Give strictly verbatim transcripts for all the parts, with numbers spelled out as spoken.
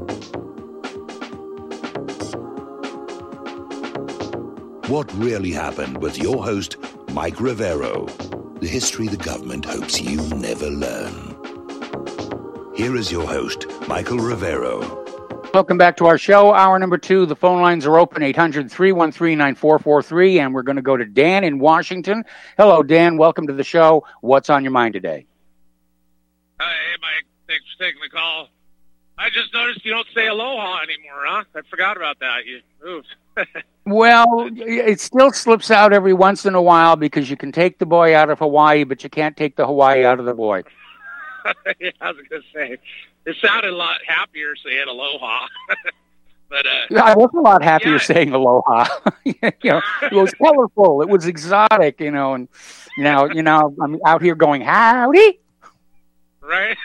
What really happened with your host, Mike Rivero. The history the government hopes you never learn. Here is your host, Michael Rivero. Welcome back to our show. Hour number two. The phone lines are open, eight hundred, three one three, nine four four three. And we're going to go to Dan in Washington. Hello, Dan. Welcome to the show. What's on your mind today? Uh, hey, Mike. Thanks for taking the call. I just noticed you don't say aloha anymore, huh? I forgot about that. You moved. Well, it still slips out every once in a while because you can take the boy out of Hawaii, but you can't take the Hawaii out of the boy. Yeah, I was going to say, it sounded a lot happier saying aloha. But uh, yeah, I was a lot happier yeah. saying aloha. you know, it was colorful. It was exotic, you know, and you know, you know, I'm out here going, howdy. Right.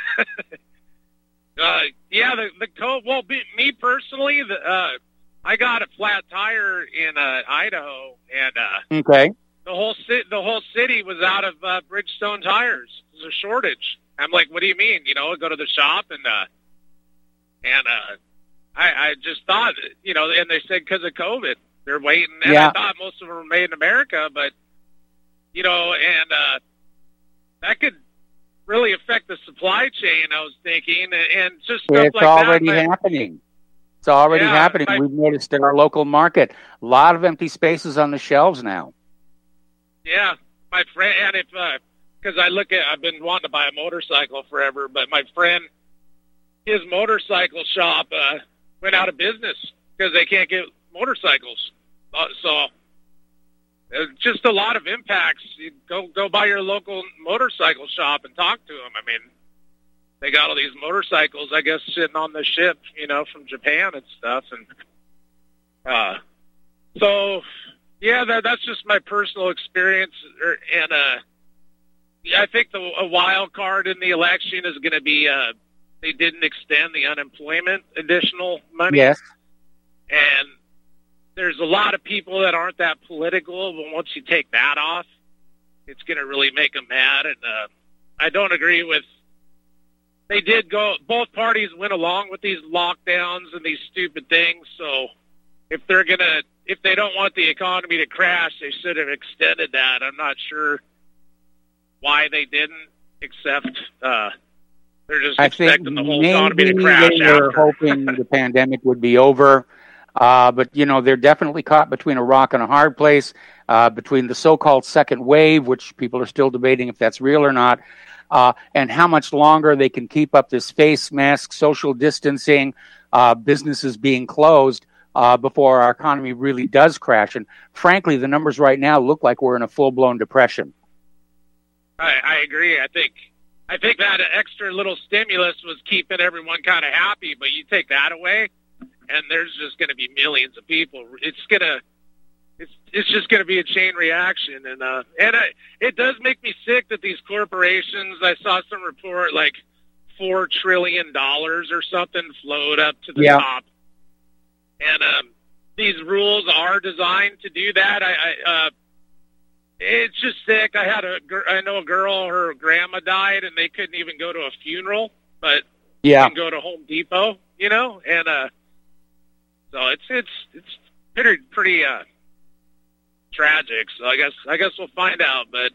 uh, yeah, the, the cold, well, be, me personally, the, uh, I got a flat tire in uh, Idaho, and uh, okay. the whole ci- the whole city was out of uh, Bridgestone tires. There's a shortage. I'm like, what do you mean? You know, go to the shop and uh, and uh, I, I just thought, you know, and they said because of COVID, they're waiting. And yeah. I thought most of them were made in America, but you know, and uh, that could really affect the supply chain. I was thinking, and, and just stuff it's like already that. happening. It's already yeah, happening. I, We've noticed in our local market a lot of empty spaces on the shelves now. Yeah, my friend, and if because uh, I look at, I've been wanting to buy a motorcycle forever, but my friend, his motorcycle shop uh, went out of business because they can't get motorcycles. Uh, so uh, just a lot of impacts. You go go by your local motorcycle shop and talk to them. I mean, they got all these motorcycles, I guess, sitting on the ship, you know, from Japan and stuff. And uh, so, yeah, that, that's just my personal experience. And uh, I think the a wild card in the election is going to be uh, they didn't extend the unemployment additional money. Yes. And there's a lot of people that aren't that political, but once you take that off, it's going to really make them mad. And uh, I don't agree with They did go, both parties went along with these lockdowns and these stupid things. So if they're going to, if they don't want the economy to crash, they should have extended that. I'm not sure why they didn't, except uh, they're just I expecting think the whole maybe economy to crash they were after. hoping the pandemic would be over. Uh, but, you know, they're definitely caught between a rock and a hard place, uh, between the so-called second wave, which people are still debating if that's real or not, Uh, and how much longer they can keep up this face mask, social distancing, uh, businesses being closed uh, before our economy really does crash. And frankly, the numbers right now look like we're in a full-blown depression. I, I agree. I think I think that extra little stimulus was keeping everyone kind of happy, but you take that away, and there's just going to be millions of people. It's going to It's it's just going to be a chain reaction, and uh, and I, it does make me sick that these corporations. I saw some report like four trillion dollars or something float up to the yeah. top, and um, these rules are designed to do that. I, I uh, it's just sick. I had a gr- I know a girl, her grandma died, and they couldn't even go to a funeral, but yeah, you can go to Home Depot, you know, and uh, so it's it's it's pretty pretty. Uh, tragic, so I guess I guess we'll find out. But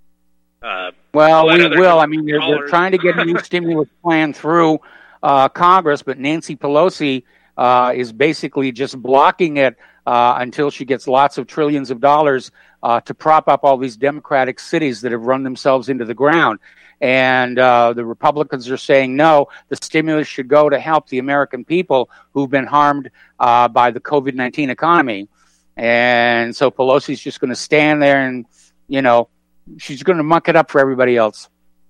uh, well, we will. I mean, they're, they're trying to get a new stimulus plan through uh, Congress, but Nancy Pelosi uh, is basically just blocking it uh, until she gets lots of trillions of dollars uh, to prop up all these Democratic cities that have run themselves into the ground. And uh, the Republicans are saying, no, the stimulus should go to help the American people who've been harmed uh, by the covid nineteen economy. And so Pelosi's just going to stand there and, you know, she's going to muck it up for everybody else.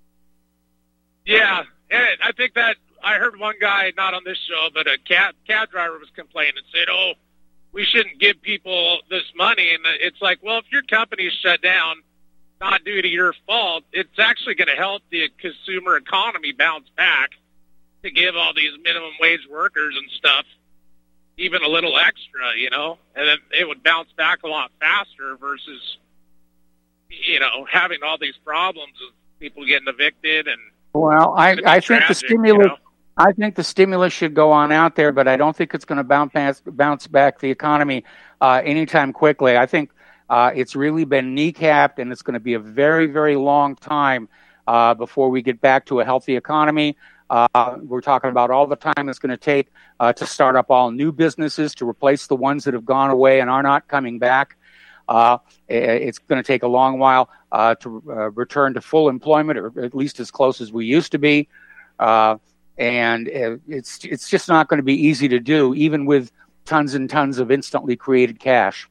Yeah, and I think that I heard one guy, not on this show, but a cab, cab driver was complaining and said, oh, we shouldn't give people this money. And it's like, well, if your company's shut down, not due to your fault, it's actually going to help the consumer economy bounce back to give all these minimum wage workers and stuff even a little extra, you know, and then it would bounce back a lot faster versus, you know, having all these problems of people getting evicted. And well, I, I think tragic, the stimulus, you know? I think the stimulus should go on out there, but I don't think it's going to bounce back, bounce back the economy uh, anytime quickly. I think uh, it's really been kneecapped, and it's going to be a very, very long time uh, before we get back to a healthy economy. Uh, we're talking about all the time it's going to take uh, to start up all new businesses, to replace the ones that have gone away and are not coming back. Uh, it's going to take a long while uh, to uh, return to full employment, or at least as close as we used to be. Uh, and it's it's just not going to be easy to do, even with tons and tons of instantly created cash.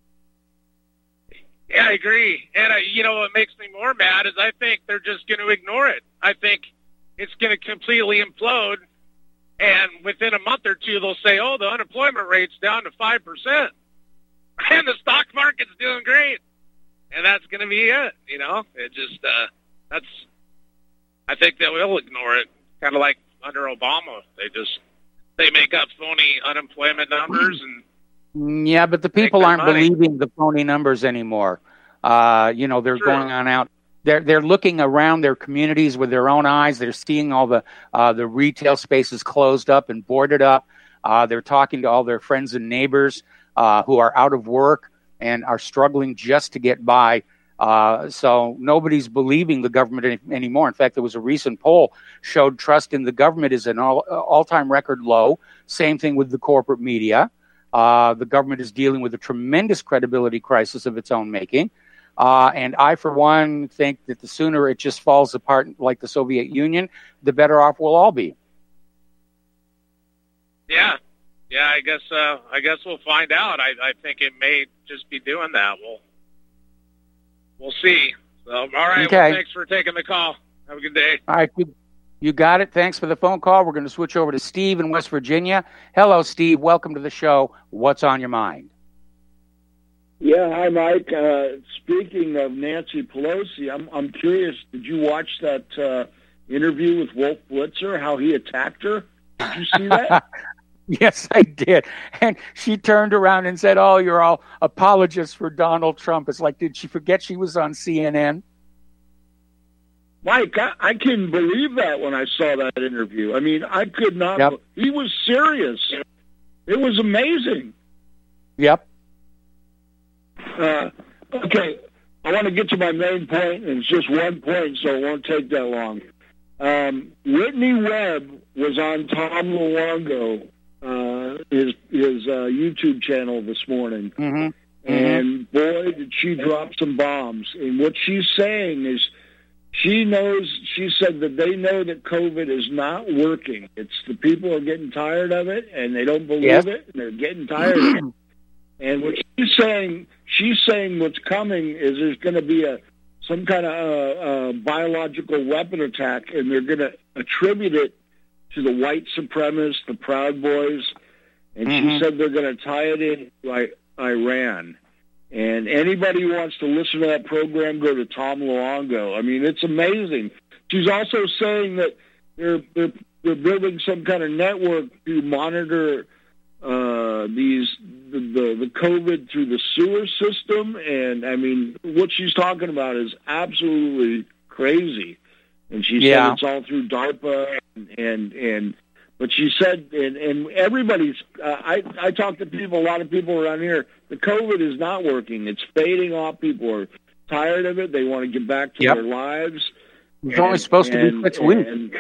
Yeah, I agree. And, uh, you know, what makes me more mad is I think they're just going to ignore it. I think it's going to completely implode, and within a month or two, they'll say, oh, the unemployment rate's down to five percent, and the stock market's doing great. And that's going to be it, you know? It just, uh, that's, I think they will ignore it, kind of like under Obama. They just, they make up phony unemployment numbers. and Yeah, but the people aren't money. believing the phony numbers anymore. Uh, you know, they're True. going on out. They're they're looking around their communities with their own eyes. They're seeing all the uh, the retail spaces closed up and boarded up. Uh, they're talking to all their friends and neighbors uh, who are out of work and are struggling just to get by. Uh, so nobody's believing the government any, anymore. In fact, there was a recent poll showed trust in the government is an all, all-time record low. Same thing with the corporate media. Uh, the government is dealing with a tremendous credibility crisis of its own making. Uh, and I, for one, think that the sooner it just falls apart like the Soviet Union, the better off we'll all be. Yeah, yeah. I guess uh, I guess we'll find out. I, I think it may just be doing that. We'll we'll see. So, all right. Okay. Well, thanks for taking the call. Have a good day. All right, you, you got it. Thanks for the phone call. We're going to switch over to Steve in West Virginia. Hello, Steve. Welcome to the show. What's on your mind? Yeah, hi, Mike. Uh, speaking of Nancy Pelosi, I'm I'm curious. Did you watch that uh, interview with Wolf Blitzer? How he attacked her? Did you see that? Yes, I did. And she turned around and said, "Oh, you're all apologists for Donald Trump." It's like, did she forget she was on C N N? Mike, I, I couldn't believe that when I saw that interview. I mean, I could not. Yep. He was serious. It was amazing. Yep. Uh, okay, I want to get to my main point, and it's just one point, so it won't take that long. Um, Whitney Webb was on Tom Luongo, uh, his his uh, YouTube channel this morning, Mm-hmm. and boy, did she drop some bombs. And what she's saying is, she knows. She said that they know that COVID is not working. It's the people are getting tired of it, and they don't believe Yes. it, and they're getting tired of it. And what she's saying, she's saying what's coming is there's going to be a some kind of uh, uh, biological weapon attack, and they're going to attribute it to the white supremacists, the Proud Boys, and Mhm. she said they're going to tie it in like Iran. And anybody who wants to listen to that program, go to Tom Luongo. I mean, it's amazing. She's also saying that they're they're, they're building some kind of network to monitor uh, these the, the the COVID through the sewer system, and I mean, what she's talking about is absolutely crazy. And she Yeah. said it's all through DARPA, and and, and but she said, and, and everybody's. Uh, I I talk to people, a lot of people around here. The COVID is not working; it's fading off. People are tired of it. They want to get back to Yep. their lives. It's only supposed to be and- six weeks. and-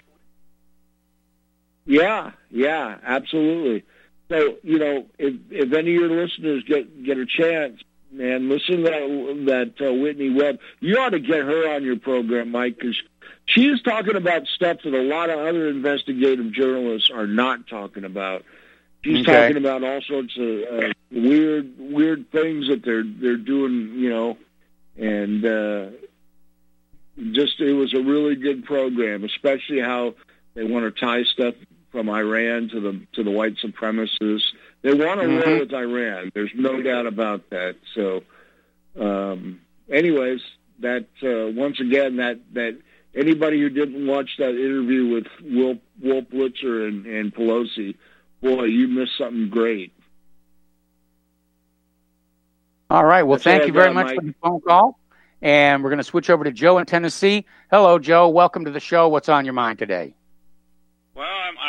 Yeah, yeah, absolutely. So, you know, if if any of your listeners get get a chance, man, listen to that that uh, Whitney Webb. You ought to get her on your program, Mike, because she's talking about stuff that a lot of other investigative journalists are not talking about. She's Okay. talking about all sorts of uh, weird weird things that they're they're doing, you know, and uh, just it was a really good program, especially how they want to tie stuff from Iran to the to the white supremacists. They want to Mhm. roll with Iran. There's no doubt about that. So, um, anyways, that uh, once again, that that anybody who didn't watch that interview with Wolf, Wolf Blitzer and, and Pelosi, boy, you missed something great. All right. Well, That's all thank I you very got, much Mike. for the phone call. And we're going to switch over to Joe in Tennessee. Hello, Joe. Welcome to the show. What's on your mind today? Well, I'm, I don't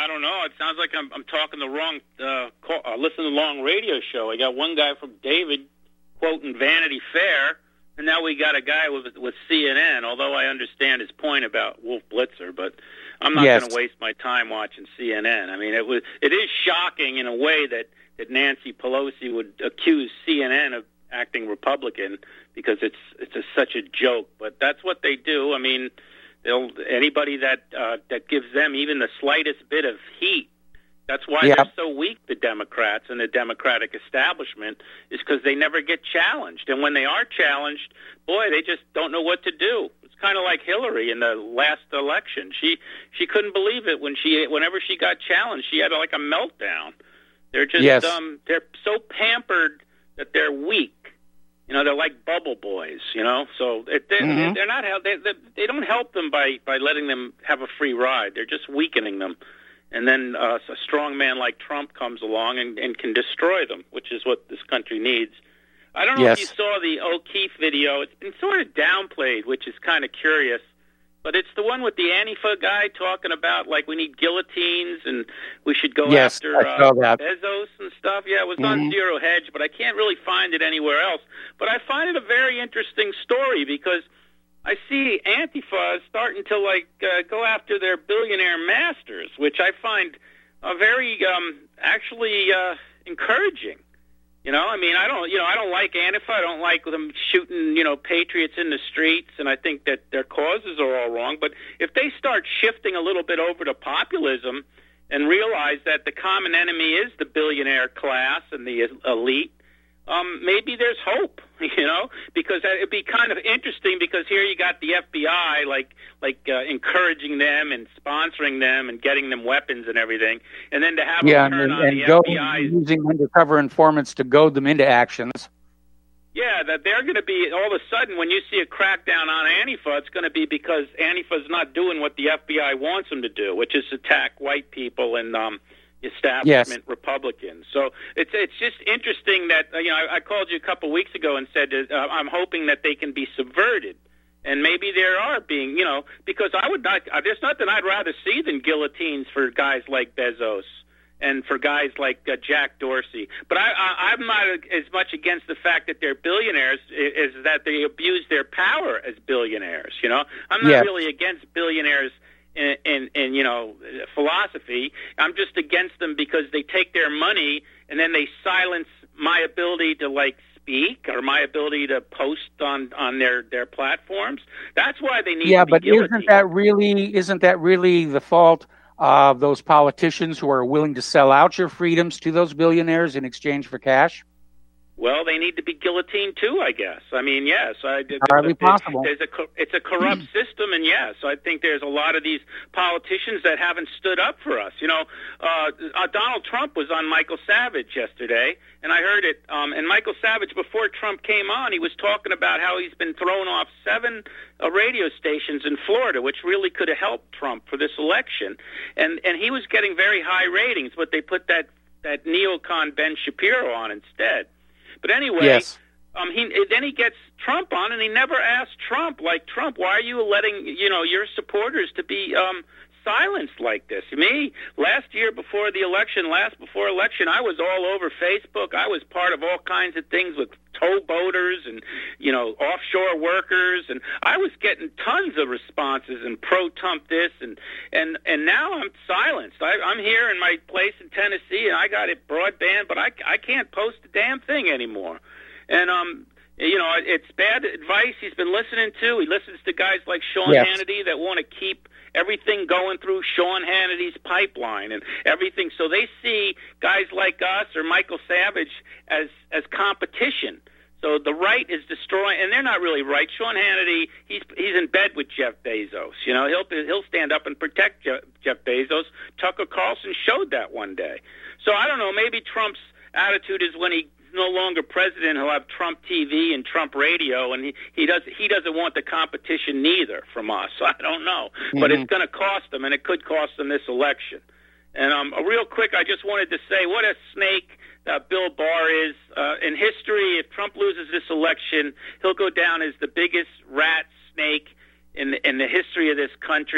know. It sounds like I'm, I'm talking the wrong, uh, call, uh, listening to the wrong radio show. I got one guy from David quoting Vanity Fair, and now we got a guy with with C N N, although I understand his point about Wolf Blitzer, but I'm not Yes. going to waste my time watching C N N. I mean, it was it is shocking in a way that, that Nancy Pelosi would accuse C N N of acting Republican because it's it's a, such a joke, but that's what they do. I mean, they'll anybody that uh, that gives them even the slightest bit of heat. That's why Yeah. they're so weak, the Democrats and the Democratic establishment, is because they never get challenged. And when they are challenged, boy, they just don't know what to do. It's kind of like Hillary in the last election. She she couldn't believe it when she whenever she got challenged, she had like a meltdown. They're just Yes. um, they're so pampered that they're weak. You know, they're like bubble boys. You know, so it, they, Mhm. they're not they, they they don't help them by by letting them have a free ride. They're just weakening them. And then uh, a strong man like Trump comes along and, and can destroy them, which is what this country needs. I don't know Yes. if you saw the O'Keefe video. It's been sort of downplayed, which is kind of curious. But it's the one with the Antifa guy talking about, like, we need guillotines and we should go Yes, after I saw uh, that. Bezos and stuff. Yeah, it was on Mhm. Zero Hedge, but I can't really find it anywhere else. But I find it a very interesting story because I see Antifa starting to like uh, go after their billionaire masters, which I find uh, very um, actually uh, encouraging. You know, I mean, I don't, you know, I don't like Antifa. I don't like them shooting, you know, patriots in the streets, and I think that their causes are all wrong. But if they start shifting a little bit over to populism and realize that the common enemy is the billionaire class and the elite, Um, maybe there's hope, you know, because it'd be kind of interesting because here you got the F B I like like uh, encouraging them and sponsoring them and getting them weapons and everything, and then to have Yeah, them and, turn on and the go F B I. using undercover informants to goad them into actions. Yeah, that they're going to be all of a sudden when you see a crackdown on Antifa, it's going to be because Antifa's not doing what the F B I wants them to do, which is attack white people and um, establishment Yes. Republicans. So it's it's just interesting that uh, you know I, I called you a couple weeks ago and said uh, I'm hoping that they can be subverted, and maybe there are being you know because I would not uh, there's nothing I'd rather see than guillotines for guys like Bezos and for guys like uh, Jack Dorsey. But I, I, I'm not as much against the fact that they're billionaires as that they abuse their power as billionaires. You know, I'm not Yes. really against billionaires in, in, in, you know, philosophy. I'm just against them because they take their money and then they silence my ability to, like, speak or my ability to post on, on their, their platforms. That's why they need Yeah, to be but guillotined. isn't that really isn't that really the fault of those politicians who are willing to sell out your freedoms to those billionaires in exchange for cash? Well, they need to be guillotined too, I guess. I mean, yes, I, Hardly it, possible. There's a, co- it's a corrupt system, and yes, I think there's a lot of these politicians that haven't stood up for us. You know, uh, uh, Donald Trump was on Michael Savage yesterday, and I heard it. Um, and Michael Savage, before Trump came on, he was talking about how he's been thrown off seven uh, radio stations in Florida, which really could have helped Trump for this election. And and he was getting very high ratings, but they put that that neocon Ben Shapiro on instead. But anyway, Yes. um, he then he gets Trump on, and he never asked Trump, like, Trump, why are you letting, you know, your supporters to be um, silenced like this? Me, last year before the election, last before election, I was all over Facebook. I was part of all kinds of things with towboaters and, you know, offshore workers, and I was getting tons of responses and pro-Trump this, and, and, and now I'm silenced. I, I'm here in my place in Tennessee, and I got it broadband, but I, I can't post a damn thing anymore. And, um, you know, it's bad advice he's been listening to. He listens to guys like Sean Yes. Hannity that want to keep everything going through Sean Hannity's pipeline and everything. So they see guys like us or Michael Savage as as competition. So the right is destroying, and they're not really right. Sean Hannity, he's he's in bed with Jeff Bezos. You know, he'll he'll stand up and protect Jeff, Jeff Bezos. Tucker Carlson showed that one day. So I don't know. Maybe Trump's attitude is when he no longer president, he'll have Trump T V and Trump radio, and he, he does he doesn't want the competition neither from us. I don't know, mm-hmm. but it's going to cost them, and it could cost them this election. And um, real quick, I just wanted to say what a snake uh, Bill Barr is uh, in history. If Trump loses this election, he'll go down as the biggest rat snake in the, in the history of this country.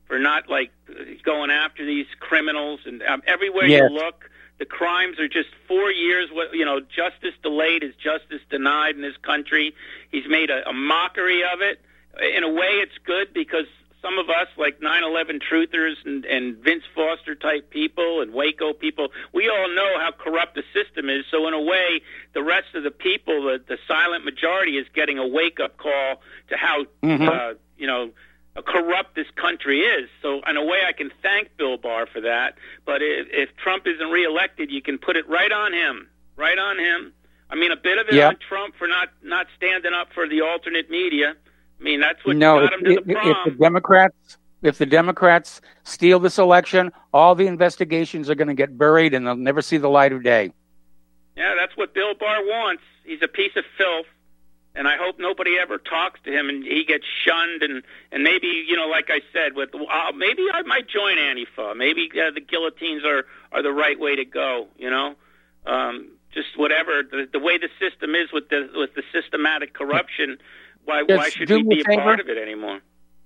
for not like going after these criminals. And um, everywhere yes. you look, the crimes are just four years. You know, justice delayed is justice denied in this country. He's made a, a mockery of it. In a way, it's good because some of us, like nine eleven truthers and, and Vince Foster type people and Waco people, we all know how corrupt the system is. So in a way, the rest of the people, the, the silent majority, is getting a wake-up call to how, mm-hmm. uh, you know, corrupt this country is. So in a way, I can thank Bill Barr for that. But if, if Trump isn't reelected, you can put it right on him, right on him. I mean, a bit of it yep. on Trump for not, not standing up for the alternate media. I mean, that's what no, got if, him to if, the prom. If the Democrats, if the Democrats steal this election, all the investigations are going to get buried and they'll never see the light of day. Yeah, that's what Bill Barr wants. He's a piece of filth, and I hope nobody ever talks to him and he gets shunned. And, and maybe, you know, like I said, with uh, maybe I might join Antifa. Maybe uh, the guillotines are, are the right way to go, you know. Um, just whatever, the, the way the system is with the with the systematic corruption, Why, why should we be a, a part of it anymore?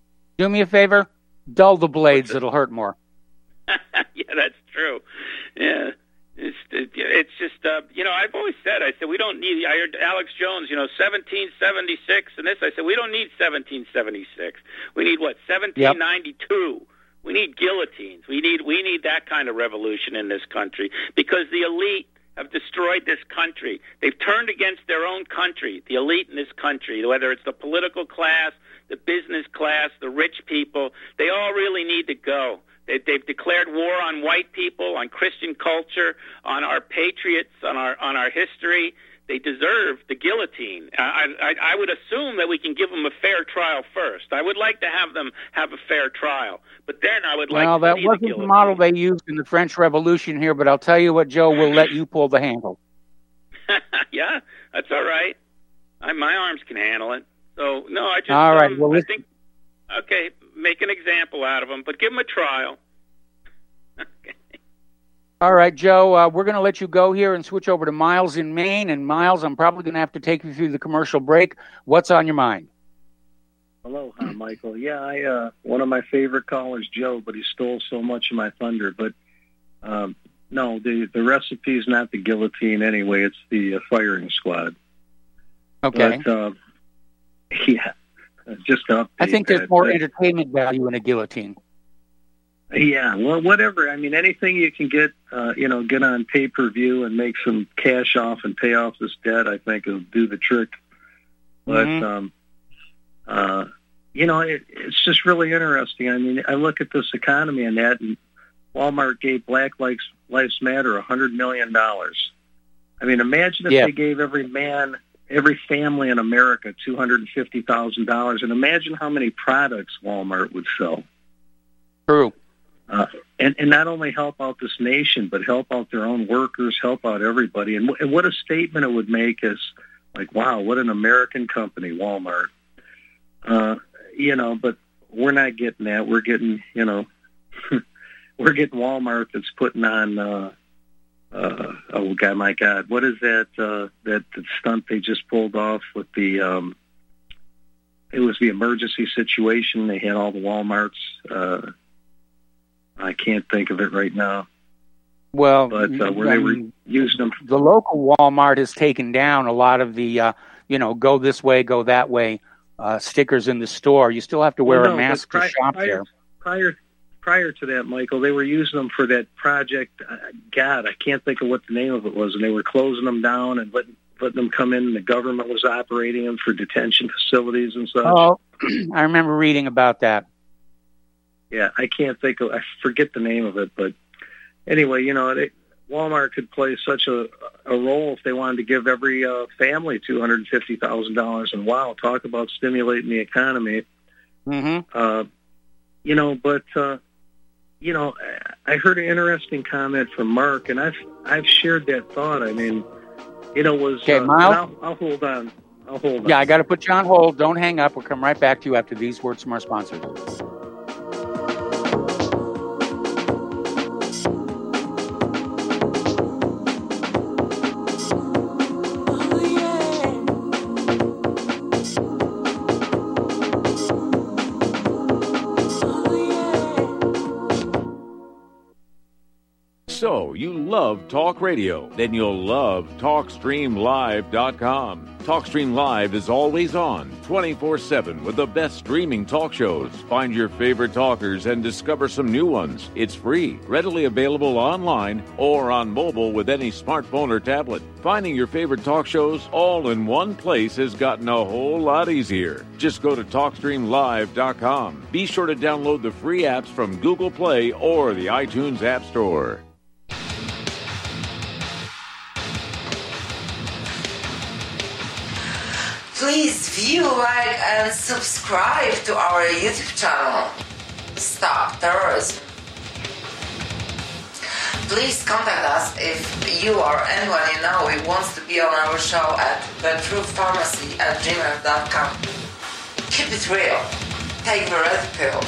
Do me a favor. Dull the blades. It'll hurt more. Yeah, that's true. Yeah. It's, it, it's just, uh, you know, I've always said, I said, we don't need, I heard Alex Jones, you know, seventeen seventy-six and this. I said, we don't need seventeen seventy-six. We need, what, seventeen ninety-two? Yep. We need guillotines. We need, we need that kind of revolution in this country because the elite have destroyed this country. They've turned against their own country, the elite in this country, whether it's the political class, the business class, the rich people. They all really need to go. They, they've declared war on white people, on Christian culture, on our patriots, on our on our history. They deserve the guillotine. I, I, I would assume that we can give them a fair trial first. I would like to have them have a fair trial, but then I would like well, to see the Well, that wasn't the model they used in the French Revolution here, but I'll tell you what, Joe, we'll let you pull the handle. Yeah, that's all right. I, my arms can handle it. So, no, I just all right. Um, well, I think, okay, make an example out of them, but give them a trial. Okay. All right, Joe, uh, we're going to let you go here and switch over to Miles in Maine. And Miles, I'm probably going to have to take you through the commercial break. What's on your mind? Hello, uh, Michael. Yeah, I uh, one of my favorite callers, Joe, but he stole so much of my thunder. But um, no, the, the recipe is not the guillotine anyway. It's the uh, firing squad. Okay. But, uh, yeah, just up. I think there's more entertainment value in a guillotine. Yeah, well, whatever. I mean, anything you can get, uh, you know, get on pay-per-view and make some cash off and pay off this debt, I think, will do the trick. But, mm-hmm. um, uh, you know, it, it's just really interesting. I mean, I look at this economy and that, and Walmart gave Black Lives, Lives Matter one hundred million dollars. I mean, imagine if yeah. they gave every man, every family in America two hundred fifty thousand dollars, and imagine how many products Walmart would sell. True. Uh, and, and not only help out this nation, but help out their own workers, help out everybody. And, w- and what a statement it would make is like, wow, what an American company, Walmart. Uh, you know, but we're not getting that. We're getting, you know, we're getting Walmart that's putting on, uh, uh, oh, God, my God, what is that, uh, that, that stunt they just pulled off with the, um, it was the emergency situation. They had all the Walmarts, uh, I can't think of it right now. Well, but uh, where they were using them, the local Walmart has taken down a lot of the, uh, you know, go this way, go that way uh, stickers in the store. You still have to wear well, no, a mask prior, to shop prior, there. Prior, prior to that, Michael, they were using them for that project. Uh, God, I can't think of what the name of it was, and they were closing them down and letting letting them come in. And the government was operating them for detention facilities and such. Oh, I remember reading about that. Yeah, I can't think of, I forget the name of it, but anyway, you know, they, Walmart could play such a, a role if they wanted to give every uh, family two hundred fifty thousand dollars. And wow, talk about stimulating the economy. Mm-hmm. Uh, you know, but, uh, you know, I heard an interesting comment from Mark, and I've, I've shared that thought. I mean, you know, was, okay, uh, Miles? I'll, I'll hold on. I'll hold on. Yeah, I got to put you on hold. Don't hang up. We'll come right back to you after these words from our sponsors. So, you love talk radio? Then you'll love talk stream live dot com. TalkStream Live is always on, twenty-four seven, with the best streaming talk shows. Find your favorite talkers and discover some new ones. It's free, readily available online or on mobile with any smartphone or tablet. Finding your favorite talk shows all in one place has gotten a whole lot easier. Just go to talk stream live dot com. Be sure to download the free apps from Google Play or the iTunes App Store. Please view, like, and subscribe to our YouTube channel. Stop Terrorism. Please contact us if you or anyone you know who wants to be on our show at the truth pharmacy at gmail dot com. Keep it real. Take the red pill.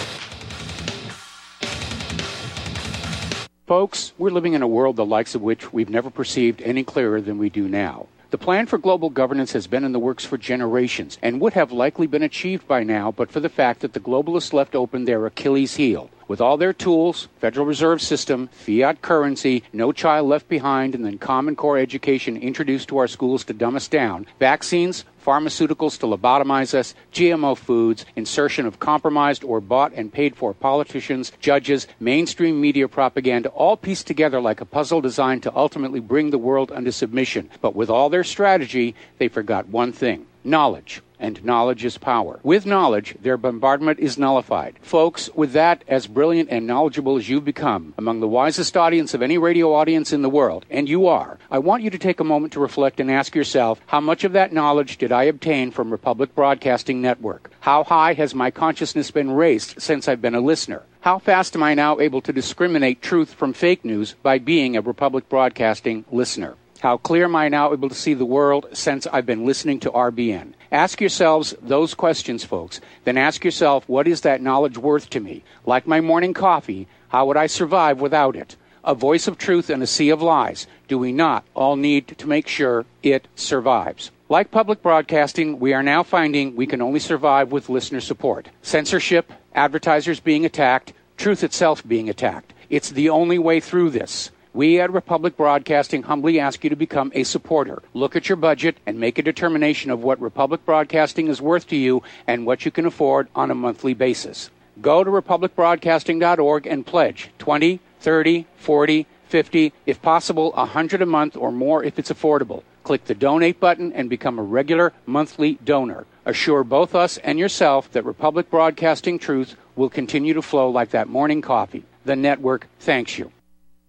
Folks, we're living in a world the likes of which we've never perceived any clearer than we do now. The plan for global governance has been in the works for generations and would have likely been achieved by now but for the fact that the globalists left open their Achilles heel. With all their tools, Federal Reserve System, fiat currency, no child left behind, and then Common Core education introduced to our schools to dumb us down, vaccines, pharmaceuticals to lobotomize us, G M O foods, insertion of compromised or bought and paid for politicians, judges, mainstream media propaganda, all pieced together like a puzzle designed to ultimately bring the world under submission. But with all their strategy, they forgot one thing: knowledge. And knowledge is power. With knowledge, their bombardment is nullified. Folks, with that, as brilliant and knowledgeable as you've become, among the wisest audience of any radio audience in the world, and you are, I want you to take a moment to reflect and ask yourself, how much of that knowledge did I obtain from Republic Broadcasting Network? How high has my consciousness been raised since I've been a listener? How fast am I now able to discriminate truth from fake news by being a Republic Broadcasting listener? How clear am I now able to see the world since I've been listening to R B N? Ask yourselves those questions, folks. Then ask yourself, what is that knowledge worth to me? Like my morning coffee, how would I survive without it? A voice of truth in a sea of lies. Do we not all need to make sure it survives? Like public broadcasting, we are now finding we can only survive with listener support. Censorship, advertisers being attacked, truth itself being attacked. It's the only way through this. We at Republic Broadcasting humbly ask you to become a supporter. Look at your budget and make a determination of what Republic Broadcasting is worth to you and what you can afford on a monthly basis. Go to republic broadcasting dot org and pledge twenty, thirty, forty, fifty, if possible one hundred a month or more if it's affordable. Click the donate button and become a regular monthly donor. Assure both us and yourself that Republic Broadcasting truth will continue to flow like that morning coffee. The network thanks you.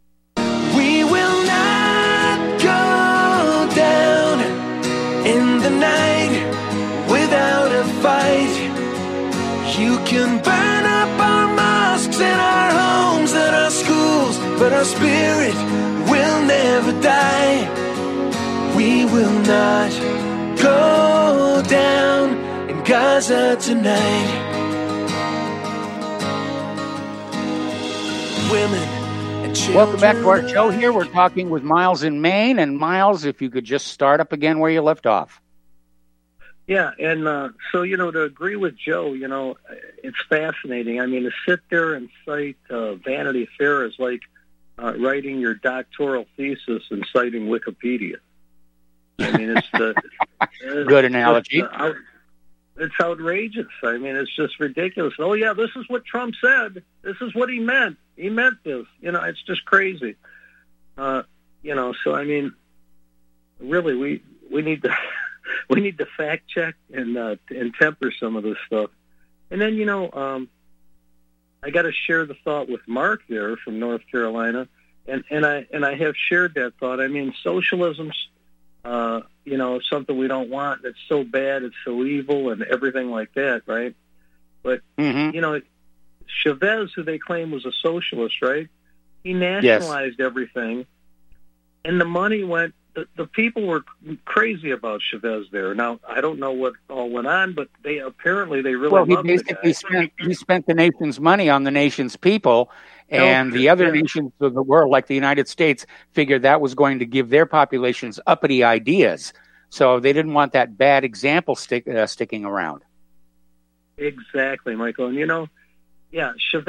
We will not go down in the night without a fight. You can burn up our mosques and our homes and our schools, but our spirit will never die. We will not go down in Gaza tonight. Women. Welcome back to our show here. We're talking with Miles in Maine. And Miles, if you could just start up again where you left off. Yeah, and uh, so, you know, to agree with Joe, you know, it's fascinating. I mean, to sit there and cite uh, Vanity Fair is like uh, writing your doctoral thesis and citing Wikipedia. I mean, it's the... it's Good analogy. Just, uh, it's outrageous. I mean, it's just ridiculous. Oh, yeah, this is what Trump said. This is what he meant. He meant this. You know, it's just crazy. Uh, you know, so, I mean, really, we, we need to we need to fact check and uh, and temper some of this stuff. And then, you know, um, I got to share the thought with Mark there from North Carolina, and, and I and I have shared that thought. I mean, socialism's uh, you know, something we don't want. It's so bad, it's so evil, and everything like that, right? But mm-hmm. you know, Chavez, who they claim was a socialist, right? He nationalized yes. everything, and the money went. The, the people were crazy about Chavez there. Now, I don't know what all went on, but they apparently they really well. He loved basically the guy. spent he spent the nation's money on the nation's people, and no, the other yeah. nations of the world, like the United States, figured that was going to give their populations uppity ideas. So they didn't want that bad example stick, uh, sticking around. Exactly, Michael. And you know, yeah, Chavez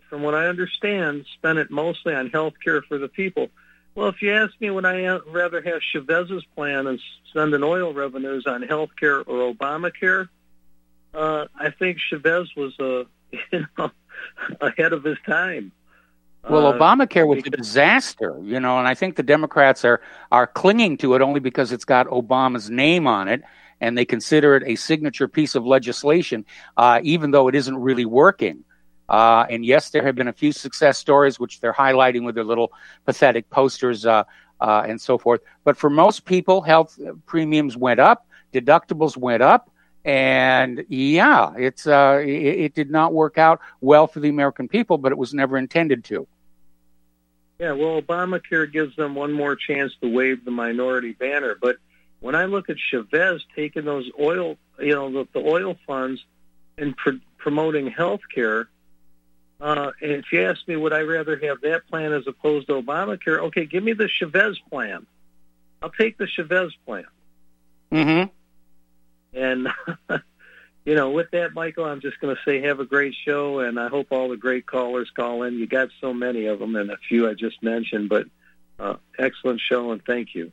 from what I understand, spent it mostly on health care for the people. Well, if you ask me, would I rather have Chavez's plan and spending oil revenues on health care or Obamacare? Uh, I think Chavez was uh, you know, ahead of his time. Well, uh, Obamacare was a disaster, you know, and I think the Democrats are, are clinging to it only because it's got Obama's name on it, and they consider it a signature piece of legislation, uh, even though it isn't really working. Uh, and yes, there have been a few success stories, which they're highlighting with their little pathetic posters uh, uh, and so forth. But for most people, health premiums went up, deductibles went up, and yeah, it's uh, it, it did not work out well for the American people, but it was never intended to. Yeah, well, Obamacare gives them one more chance to wave the minority banner. But when I look at Chavez taking those oil, you know, the, the oil funds and pr- promoting health care, Uh, and if you ask me, would I rather have that plan as opposed to Obamacare? Okay, give me the Chavez plan. I'll take the Chavez plan. Mm-hmm. And, you know, with that, Michael, I'm just going to say have a great show, and I hope all the great callers call in. You got so many of them, and a few I just mentioned, but uh, excellent show, and thank you.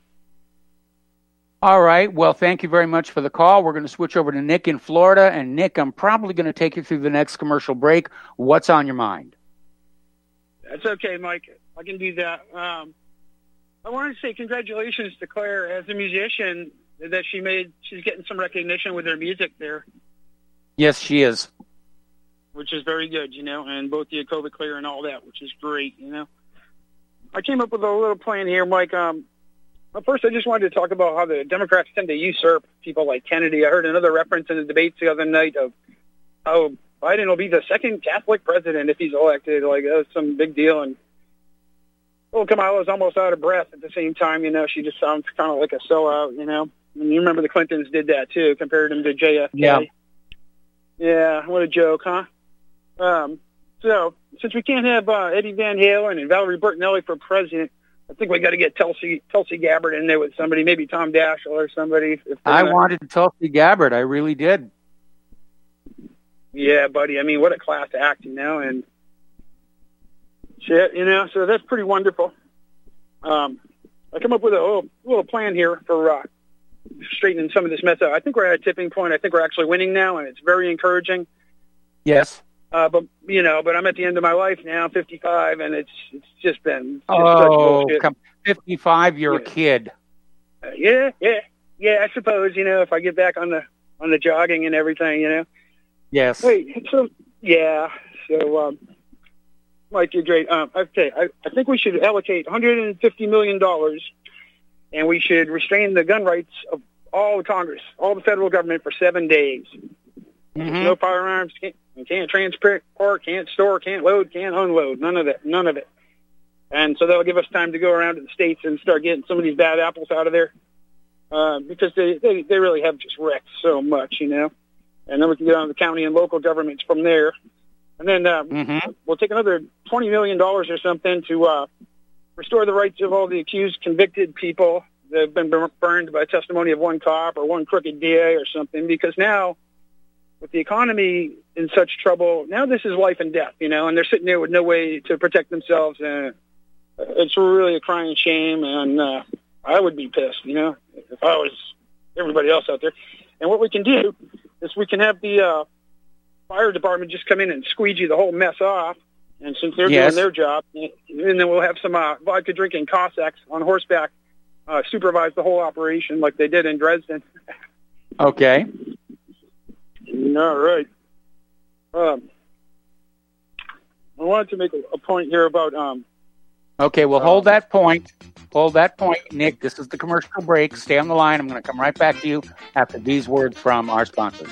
All right. Well, thank you very much for the call. We're going to switch over to Nick in Florida. And, Nick, I'm probably going to take you through the next commercial break. What's on your mind? That's okay, Mike. I can do that. Um, I wanted to say congratulations to Claire as a musician that she made. She's getting some recognition with her music there. Yes, she is. Which is very good, you know, and both the COVID clear and all that, which is great, you know. I came up with a little plan here, Mike. Um, Well, first, I just wanted to talk about how the Democrats tend to usurp people like Kennedy. I heard another reference in the debates the other night of how Biden will be the second Catholic president if he's elected. Like, that's some big deal. And well, Kamala's almost out of breath at the same time. You know, she just sounds kind of like a sellout, you know. And you remember the Clintons did that, too, compared him to J F K. Yeah. Yeah, what a joke, huh? Um, so, since we can't have uh, Eddie Van Halen and Valerie Bertinelli for president, I think we got to get Tulsi Tulsi Gabbard in there with somebody, maybe Tom Daschle or somebody. If I gonna... wanted Tulsi Gabbard. I really did. Yeah, buddy. I mean, what a class act, you know, and shit, you know. So that's pretty wonderful. Um, I come up with a little, little plan here for uh, straightening some of this mess out. I think we're at a tipping point. I think we're actually winning now, and it's very encouraging. Yes. Uh, but you know, but I'm at the end of my life now, fifty-five, and it's it's just been just oh, such bullshit. Come, fifty-five, you're yeah. a kid. Uh, yeah, yeah, yeah. I suppose, you know, if I get back on the on the jogging and everything, you know. Yes. Wait. So yeah. So, um, Mike, you're great. Um, okay, I, I think we should allocate one hundred fifty million dollars, and we should restrain the gun rights of all the Congress, all the federal government for seven days. Mm-hmm. No firearms. Can't, can't transport, can't store, can't load, can't unload. None of that. None of it. And so that'll give us time to go around to the states and start getting some of these bad apples out of there, uh, because they, they they really have just wrecked so much, you know. And then we can get on the county and local governments from there. And then um, mm-hmm. we'll take another twenty million dollars or something to uh, restore the rights of all the accused, convicted people that have been burned by testimony of one cop or one crooked D A or something, because now, with the economy in such trouble, now this is life and death, you know, and they're sitting there with no way to protect themselves. And it's really a crying shame, and uh, I would be pissed, you know, if I was everybody else out there. And what we can do is we can have the uh, fire department just come in and squeegee the whole mess off, and since they're yes. doing their job, and then we'll have some uh, vodka-drinking Cossacks on horseback uh, supervise the whole operation like they did in Dresden. Okay. All right. Um, I wanted to make a, a point here about... Um, okay, well, um, hold that point. Hold that point, Nick. This is the commercial break. Stay on the line. I'm going to come right back to you after these words from our sponsors.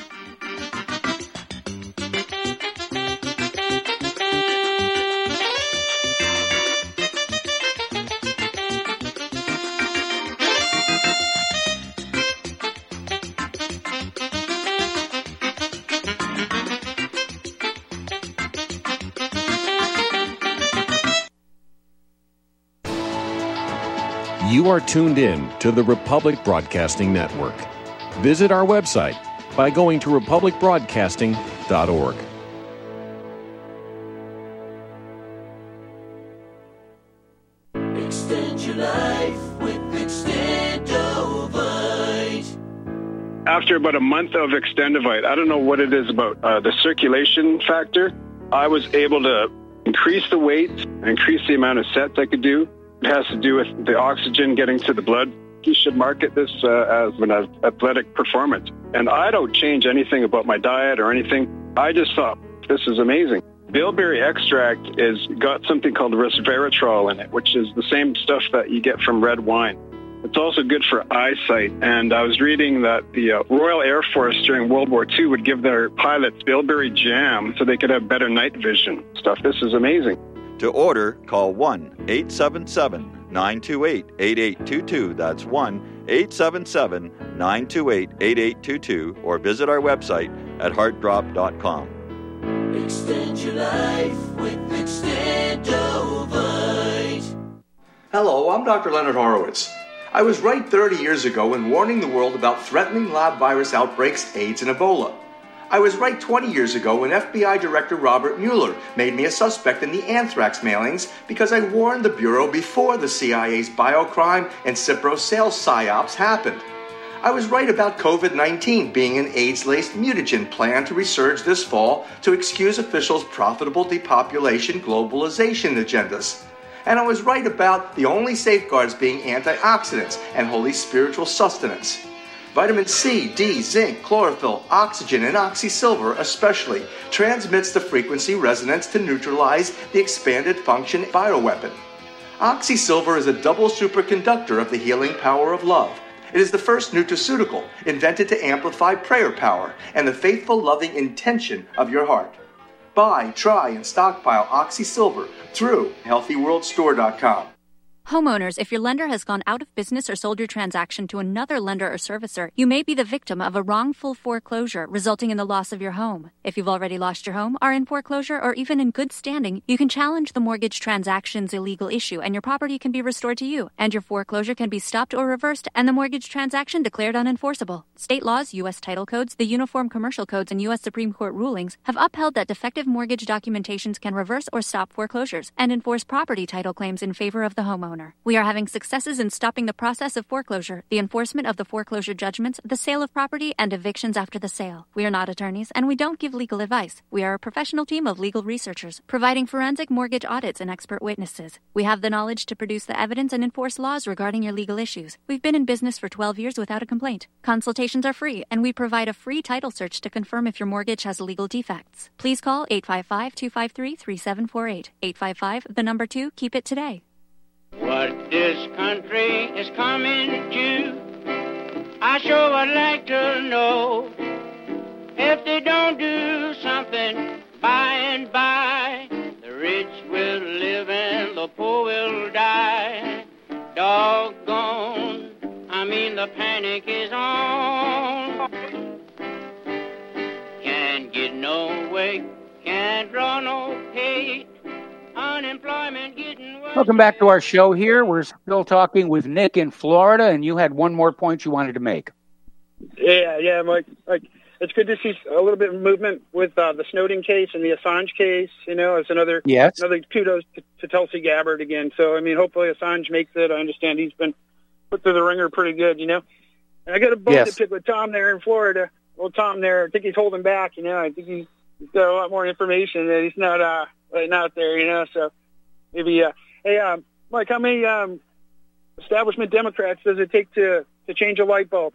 You are tuned in to the Republic Broadcasting Network. Visit our website by going to republic broadcasting dot org. your life with Extendovite. After about a month of Extendovite, I don't know what it is about uh, the circulation factor, I was able to increase the weight, increase the amount of sets I could do. It has to do with the oxygen getting to the blood. You should market this uh, as an athletic performance. And I don't change anything about my diet or anything. I just thought, this is amazing. Bilberry extract is got something called resveratrol in it, which is the same stuff that you get from red wine. It's also good for eyesight. And I was reading that the uh, Royal Air Force during World War Two would give their pilots bilberry jam so they could have better night vision stuff. This is amazing. To order, call one eight seven seven, nine two eight, eight eight two two. That's one eight seven seven, nine two eight, eight eight two two, or visit our website at heart drop dot com. Extend your life with Extendovite. Hello, I'm Doctor Leonard Horowitz. I was right thirty years ago in warning the world about threatening lab virus outbreaks, AIDS, and Ebola. I was right twenty years ago when F B I Director Robert Mueller made me a suspect in the anthrax mailings because I warned the Bureau before the C I A's biocrime and Cipro sales psyops happened. I was right about COVID nineteen being an AIDS-laced mutagen plan to resurge this fall to excuse officials' profitable depopulation globalization agendas. And I was right about the only safeguards being antioxidants and holy spiritual sustenance. Vitamin C, D, zinc, chlorophyll, oxygen, and oxysilver especially transmits the frequency resonance to neutralize the expanded function bioweapon. Oxysilver is a double superconductor of the healing power of love. It is the first nutraceutical invented to amplify prayer power and the faithful, loving intention of your heart. Buy, try, and stockpile Oxysilver through healthy world store dot com. Homeowners, if your lender has gone out of business or sold your transaction to another lender or servicer, you may be the victim of a wrongful foreclosure resulting in the loss of your home. If you've already lost your home, are in foreclosure, or even in good standing, you can challenge the mortgage transaction's illegal issue and your property can be restored to you, and your foreclosure can be stopped or reversed and the mortgage transaction declared unenforceable. State laws, U S title codes, the Uniform Commercial Codes, and U S Supreme Court rulings have upheld that defective mortgage documentations can reverse or stop foreclosures and enforce property title claims in favor of the homeowner. We are having successes in stopping the process of foreclosure, the enforcement of the foreclosure judgments, the sale of property, and evictions after the sale. We are not attorneys, and we don't give legal advice. We are a professional team of legal researchers, providing forensic mortgage audits and expert witnesses. We have the knowledge to produce the evidence and enforce laws regarding your legal issues. We've been in business for twelve years without a complaint. Consultations are free, and we provide a free title search to confirm if your mortgage has legal defects. Please call eight five five, two five three, three seven four eight. eight five five, the number two, keep it today. What this country is coming to, I sure would like to know. If they don't do something by and by, the rich will live and the poor will die. Doggone, I mean the panic is on. Can't get no way, can't draw no pay. Unemployment getting worse. Welcome back to our show here. We're still talking with Nick in Florida, and you had one more point you wanted to make. Yeah, yeah, Mike. Like, it's good to see a little bit of movement with uh, the Snowden case and the Assange case. You know, it's another yes. another kudos to, to Tulsi Gabbard again. So, I mean, hopefully Assange makes it. I understand he's been put through the ringer pretty good, you know. And I got a bone yes. to pick with Tom there in Florida. Well, Tom there, I think he's holding back, you know. I think he's, he's got a lot more information that he's not uh, letting out there, you know. So maybe, uh, hey, um, Mike, how many um, establishment Democrats does it take to, to change a light bulb?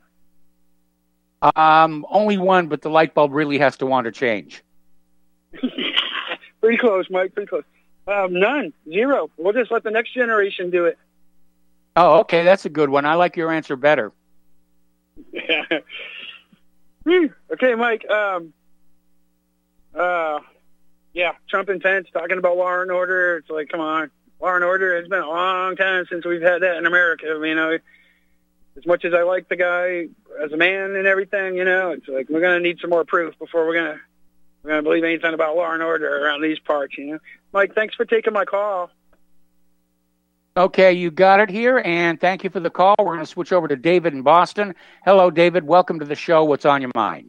Um, only one, but the light bulb really has to want to change. Pretty close, Mike, pretty close. Um, none, zero. We'll just let the next generation do it. Oh, okay, that's a good one. I like your answer better. Yeah. Okay, Mike. Um, uh, yeah, Trump and Pence talking about law and order. It's like, come on, law and order. It's been a long time since we've had that in America. You know, as much as I like the guy as a man and everything, you know, it's like we're gonna need some more proof before we're gonna we're gonna believe anything about law and order around these parts. You know, Mike, thanks for taking my call. Okay, you got it here, and thank you for the call. We're going to switch over to David in Boston. Hello, David. Welcome to the show. What's on your mind?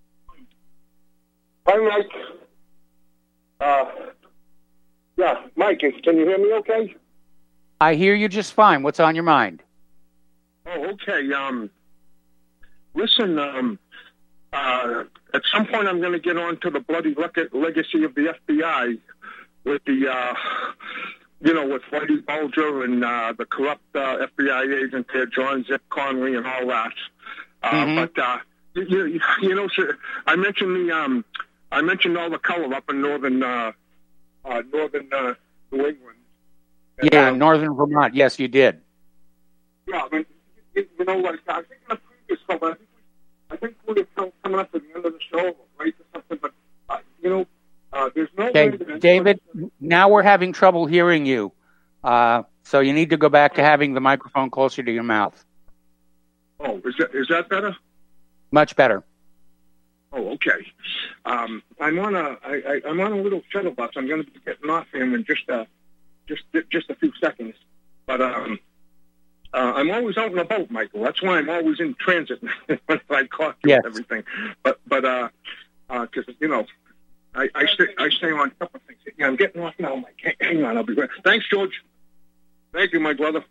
Hi, Mike. Uh, yeah, Mike, can you hear me okay? I hear you just fine. What's on your mind? Oh, okay. Um, listen, um, uh, at some point I'm going to get on to the bloody le- legacy of the F B I with the, uh, you know, with Whitey Bulger and uh, the corrupt uh, F B I agent there, John Zip Conley, and all that. Uh, Mm-hmm. But uh, you, you know, sir, I mentioned the um, I mentioned all the color up in northern uh, uh, northern uh, New England. And, Yeah, uh, Northern Vermont. Yes, you did. Yeah, I mean, you you know, like I think in the previous show, I think we, I think we were coming up at the end of the show, right, or something. But uh, you know, uh, there's no Okay, way that David, now we're having trouble hearing you. Uh, so you need to go back to having the microphone closer to your mouth. Oh, is that is that better? Much better. Oh, okay. Um, I'm on a I, I, I'm on a little shuttle bus. I'm going to be getting off him in just a just just a few seconds. But um, uh, I'm always out and about, Michael. That's why I'm always in transit when I caught you Yes. and everything. But but uh, because uh, you know, I I stay I stay on top of things. Yeah, I'm getting off now, Mike. Hang- Hang on, I'll be right. Thanks, George. Thank you, my brother.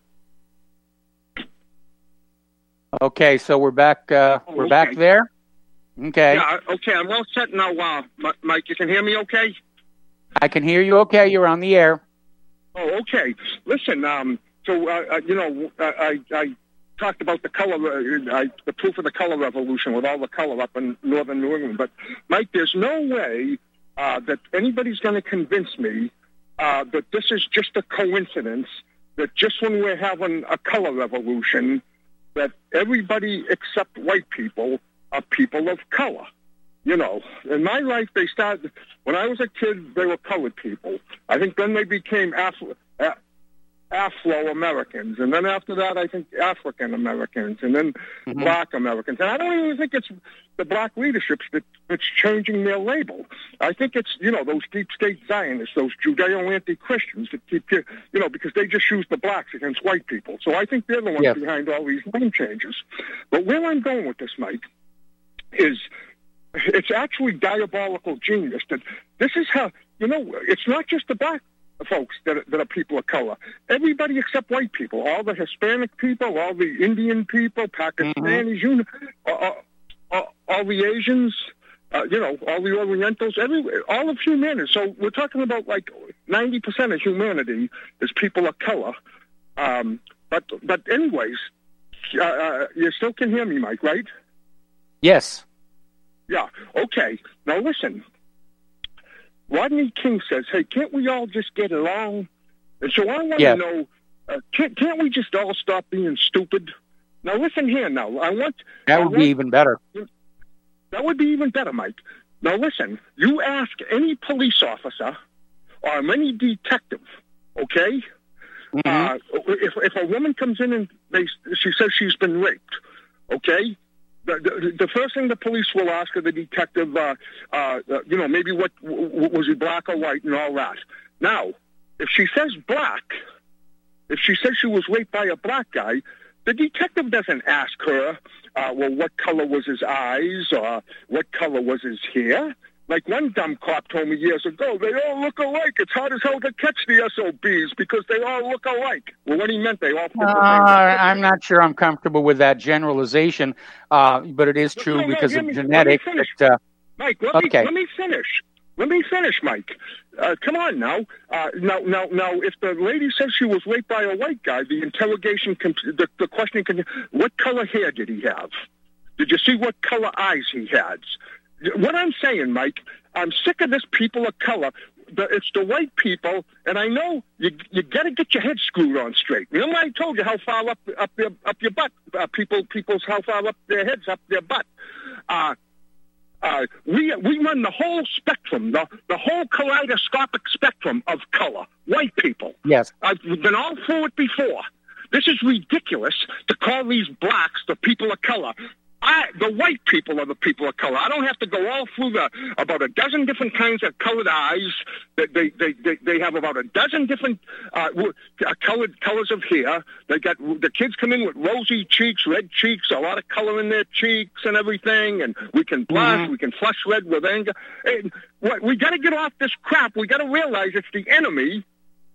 Okay, so we're back. Uh, Oh, we're okay. back there. Okay, Yeah, I- okay. I'm all set now. Uh, Mi- Mike, you can hear me, okay? I can hear you. Okay, you're on the air. Oh, okay. Listen, um, so uh, uh, you know, uh, I I talked about the color, uh, I, the proof of the color revolution with all the color up in northern New England. But Mike, there's no way uh, that anybody's going to convince me uh, that this is just a coincidence. That just when we're having a color revolution, that everybody except white people are people of color. You know, in my life, they started, when I was a kid, they were colored people. I think then they became Afro, a- Afro-Americans. And then after that, I think African-Americans. And then Mm-hmm. Black Americans. And I don't even think it's the black leadership that, that's changing their label. I think it's, you know, those deep state Zionists, those Judeo-anti-Christians that keep, you know, because they just use the blacks against white people. So I think they're the ones Yes. behind all these name changes. But where I'm going with this, Mike, is it's actually diabolical genius. That this is how, you know, it's not just the black folks that are, that are people of color. Everybody except white people, all the Hispanic people, all the Indian people, Pakistanis, you know, all, all, all the Asians, uh, you know, all the Orientals, every, all of humanity. So we're talking about like ninety percent of humanity is people of color. Um, but, but anyways, uh, uh, you still can hear me, Mike, right? Yes. Yeah, okay. Now listen, Rodney King says, hey, can't we all just get along? And so I want to Yeah. know, uh, can't, can't we just all stop being stupid? Now listen here now. I want... That I would want- be even better. That would be even better, Mike. Now listen, you ask any police officer or any detective, okay? Mm-hmm. Uh, if, if a woman comes in and they, she says she's been raped, okay? The, the, the first thing the police will ask of the detective, uh, uh, you know, maybe what w- was he black or white and all that. Now, if she says black, if she says she was raped by a black guy, the detective doesn't ask her, uh, well, what color was his eyes or what color was his hair. Like one dumb cop told me years ago, they all look alike. It's hard as hell to catch the S O Bs because they all look alike. Well, what he meant, they all fit Uh, the same. I'm not sure I'm comfortable with that generalization, uh, but it is true No, no, because hear of me- genetics. let me finish. That, uh, Mike, let Okay. me let me finish. Let me finish, Mike. Uh, come on now. Uh, now, now, now. If the lady says she was raped by a white guy, the interrogation, can, the, the question can, what color hair did he have? Did you see what color eyes he had? What I'm saying, Mike, I'm sick of this people of color. The, it's the white people, and I know you you got to get your head screwed on straight. Remember, I told you how far up up their up your butt, uh, people people's how far up their heads up their butt. Uh, uh, we we run the whole spectrum, the the whole kaleidoscopic spectrum of color. White people. Yes. I've been all through it before. This is ridiculous to call these blacks the people of color. I, the white people are the people of color. I don't have to go all through the about a dozen different kinds of colored eyes. They they they they, they have about a dozen different uh, w- uh, colored colors of hair. They got the kids come in with rosy cheeks, red cheeks, a lot of color in their cheeks and everything. And we can blush, Mm-hmm. we can flush red with anger. And what, we got to get off this crap. We got to realize it's the enemy.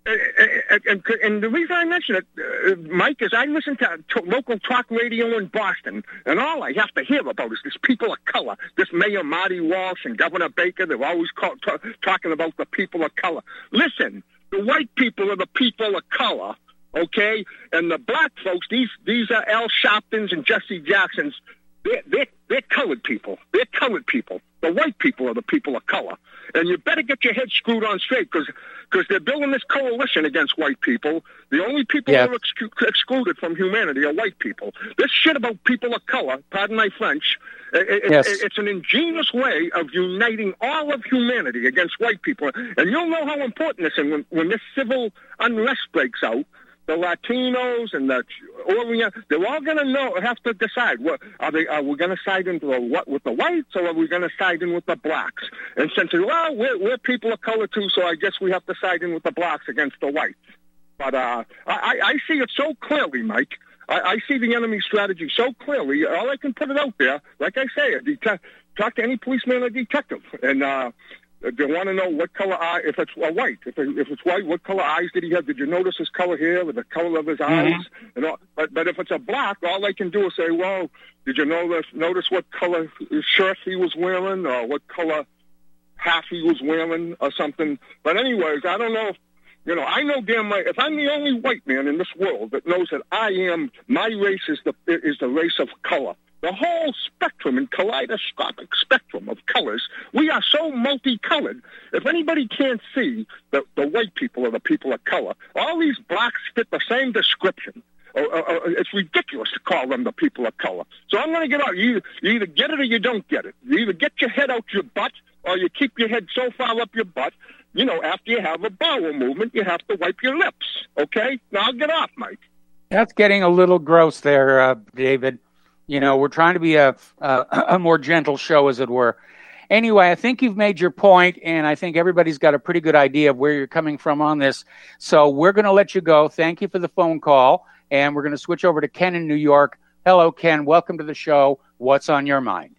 and, and, and the reason I mention it, uh, Mike, is I listen to, to local talk radio in Boston, and all I have to hear about is this people of color. This Mayor Marty Walsh and Governor Baker, they're always call, t- talking about the people of color. Listen, the white people are the people of color, okay? And the black folks, these these are Al Sharptons and Jesse Jacksons, they're, they're, they're colored people. They're colored people. The white people are the people of color. And you better get your head screwed on straight because because they're building this coalition against white people. The only people yes. who are ex- excluded from humanity are white people. This shit about people of color, pardon my French, it, yes. it, it's an ingenious way of uniting all of humanity against white people. And you'll know how important this is when, when this civil unrest breaks out. The Latinos and the Orient, they're all going to know, have to decide, what, are they, are we going to side in the, what, with the whites or are we going to side in with the blacks? And since, well, we're, we're people of color too, so I guess we have to side in with the blacks against the whites. But uh, I, I see it so clearly, Mike. I, I see the enemy strategy so clearly. All I can put it out there, like I say, a det- talk to any policeman or detective, and uh, they want to know what color eye, if it's a white, if, it, if it's white, what color eyes did he have? Did you notice his color hair, or the color of his mm-hmm. eyes? And all, but but if it's a black, all they can do is say, well, did you notice notice what color shirt he was wearing, or what color hat he was wearing, or something? But anyways, I don't know if, you know, I know damn right, if I'm the only white man in this world that knows that I am, my race is the is the race of color. The whole spectrum and kaleidoscopic spectrum of colors, we are so multicolored. If anybody can't see that the white people are the people of color, all these blacks fit the same description. Or, or, or, it's ridiculous to call them the people of color. So I'm going to get out. You, you either get it or you don't get it. You either get your head out your butt or you keep your head so far up your butt, you know, after you have a bowel movement, you have to wipe your lips. Okay? Now get off, Mike. That's getting a little gross there, uh, David. You know, we're trying to be a, a a more gentle show, as it were. Anyway, I think you've made your point, and I think everybody's got a pretty good idea of where you're coming from on this. So we're going to let you go. Thank you for the phone call, and we're going to switch over to Ken in New York. Hello, Ken. Welcome to the show. What's on your mind?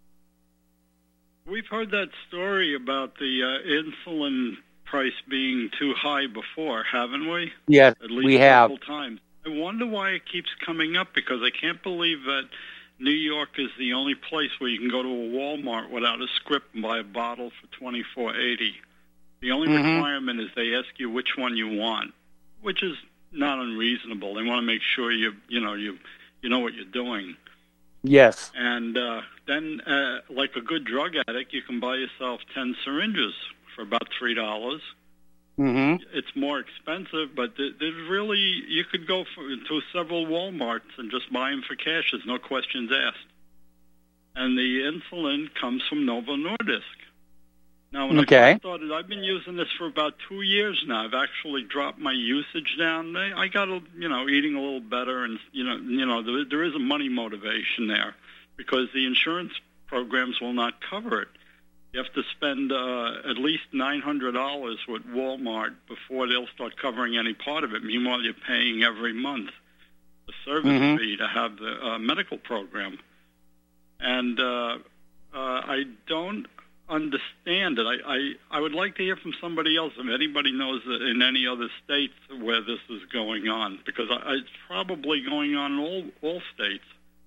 We've heard that story about the uh, insulin price being too high before, haven't we? Yes, At least we have. several times. I wonder why it keeps coming up, because I can't believe that New York is the only place where you can go to a Walmart without a script and buy a bottle for twenty-four eighty. The only mm-hmm. requirement is they ask you which one you want, which is not unreasonable. They want to make sure you you know you you know what you're doing. Yes. And uh, then, uh, like a good drug addict, you can buy yourself ten syringes for about three dollars. Mm-hmm. It's more expensive, but there's really, you could go for, to several Walmarts and just buy them for cash. There's no questions asked. And the insulin comes from Novo Nordisk. Now, when okay. I first started, I've been using this for about two years now. I've actually dropped my usage down. I got, a, you know, eating a little better, and you know, you know, there, there is a money motivation there because the insurance programs will not cover it. You have to spend uh, at least nine hundred dollars with Walmart before they'll start covering any part of it. Meanwhile, you're paying every month the service mm-hmm. fee to have the uh, medical program. And uh, uh, I don't understand it. I, I, I would like to hear from somebody else, if anybody knows that in any other states where this is going on, because I, it's probably going on in all, all states.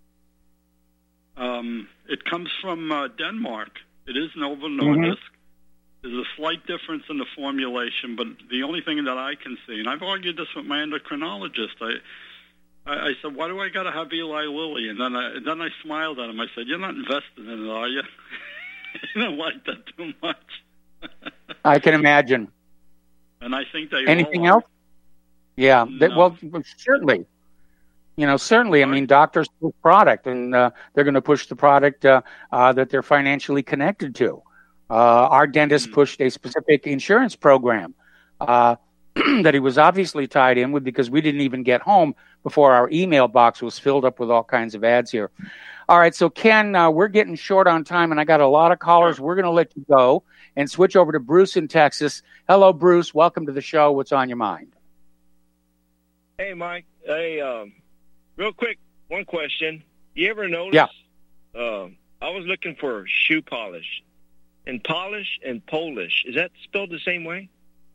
Um, it comes from uh, Denmark. It is Novo Nordisk. Mm-hmm. There's a slight difference in the formulation, but the only thing that I can see, and I've argued this with my endocrinologist, I I, I said, why do I got to have Eli Lilly? And then I, and then I smiled at him. I said, you're not invested in it, are you? You don't like that too much. I can imagine. And I think they Anything all else? Yeah. No. They, well, certainly. You know, certainly, I mean, doctors push product, and uh, they're going to push the product uh, uh, that they're financially connected to. Uh, our dentist mm-hmm. pushed a specific insurance program uh, that he was obviously tied in with, because we didn't even get home before our email box was filled up with all kinds of ads here. All right, so Ken, uh, we're getting short on time, and I got a lot of callers. We're going to let you go and switch over to Bruce in Texas. Hello, Bruce. Welcome to the show. What's on your mind? Hey, Mike. Hey, um, real quick, one question. You ever notice? Yeah. Uh, I was looking for shoe polish. And polish and Polish, is that spelled the same way?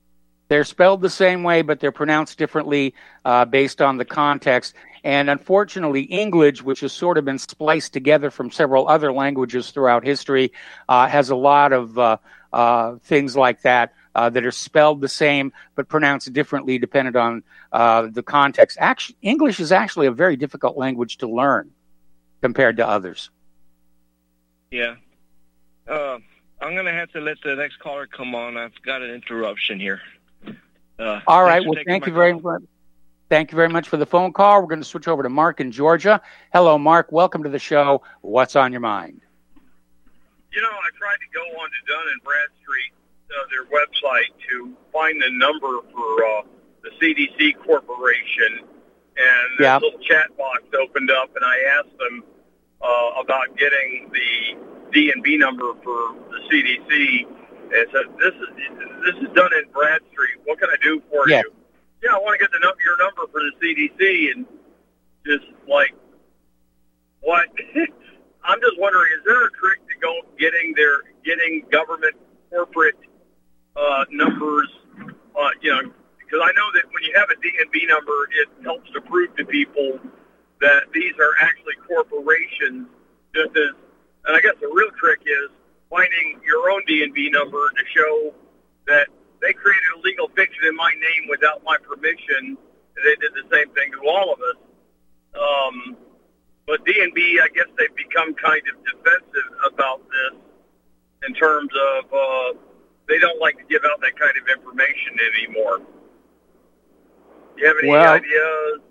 They're spelled the same way, but they're pronounced differently uh, based on the context. And unfortunately, English, which has sort of been spliced together from several other languages throughout history, uh, has a lot of uh, uh, things like that uh, that are spelled the same but pronounced differently depending on uh, the context. Actually, English is actually a very difficult language to learn compared to others. Yeah. Uh, I'm going to have to let the next caller come on. I've got an interruption here. Uh, All right. Well, thank you very much. Thank you very much for the phone call. We're going to switch over to Mark in Georgia. Hello, Mark. Welcome to the show. What's on your mind? You know, I tried to go on to Dun and Bradstreet, uh, their website, to find the number for uh, the C D C Corporation, and this yep. little chat box opened up, and I asked them uh, about getting the D and B number for the C D C, and said, "This is this is Dun and Bradstreet. What can I do for yeah. you?" Yeah, I want to get the your number for the C D C, and just like what? I'm just wondering, is there a trick to go getting their getting government corporate uh, numbers? Uh, you know, because I know that when you have a D and B number, it helps to prove to people that these are actually corporations. Just as, and I guess the real trick is finding your own D and B number to show that they created a legal fiction in my name without my permission. They did the same thing to all of us. Um, but D and B, I guess they've become kind of defensive about this in terms of uh, they don't like to give out that kind of information anymore. Do you have any well, ideas?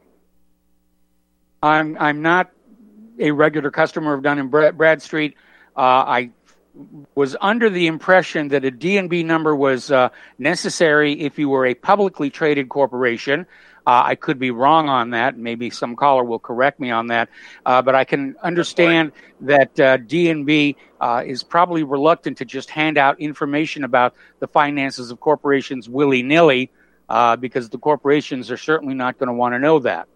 I'm I'm not a regular customer of Dun and Bradstreet. Uh, I was under the impression that a D and B number was uh, necessary if you were a publicly traded corporation. Uh, I could be wrong on that. Maybe some caller will correct me on that. Uh, but I can understand that uh, D and B uh, is probably reluctant to just hand out information about the finances of corporations willy-nilly uh, because the corporations are certainly not going to want to know that.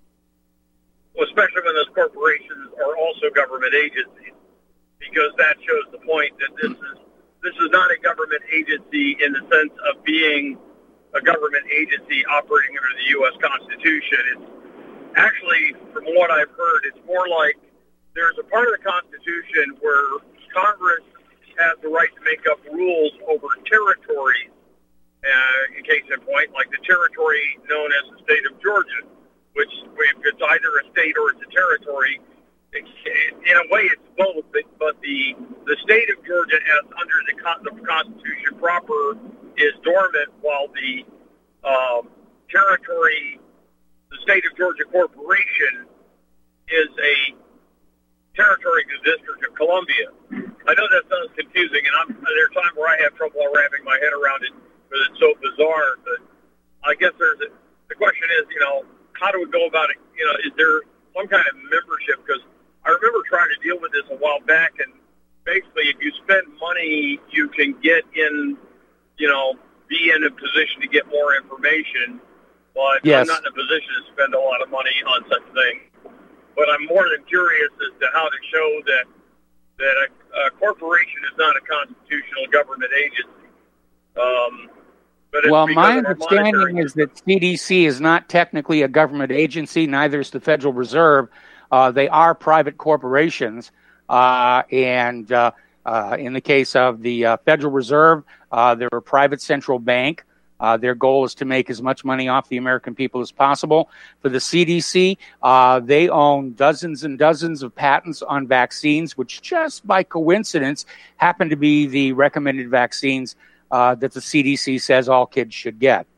Well, especially when those corporations are also government agencies, because that shows the point that this is this is not a government agency in the sense of being a government agency operating under the U S Constitution. It's actually, from what I've heard, it's more like there's a part of the Constitution where Congress has the right to make up rules over territories, uh, in case in point, like the territory known as the state of Georgia, which if it's either a state or it's a territory, it's, in a way it's both, but, but the the state of Georgia, as under the, con- the Constitution proper, is dormant, while the um, territory, the state of Georgia Corporation, is a territory of the District of Columbia. I know that sounds confusing, and I'm, there are times where I have trouble wrapping my head around it because it's so bizarre, but I guess there's a, the question is, you know, how do we go about it? You know, is there some kind of membership? Because I remember trying to deal with this a while back, and basically if you spend money, you can get in, you know, be in a position to get more information, but yes. I'm not in a position to spend a lot of money on such things. But I'm more than curious as to how to show that that a, a corporation is not a constitutional government agency. Um, but it's well, my understanding monitoring. is that C D C is not technically a government agency, neither is the Federal Reserve. Uh, they are private corporations, uh, and uh, uh, in the case of the uh, Federal Reserve, uh, they're a private central bank. Uh, their goal is to make as much money off the American people as possible. For the C D C, uh, they own dozens and dozens of patents on vaccines, which just by coincidence happen to be the recommended vaccines uh, that the C D C says all kids should get.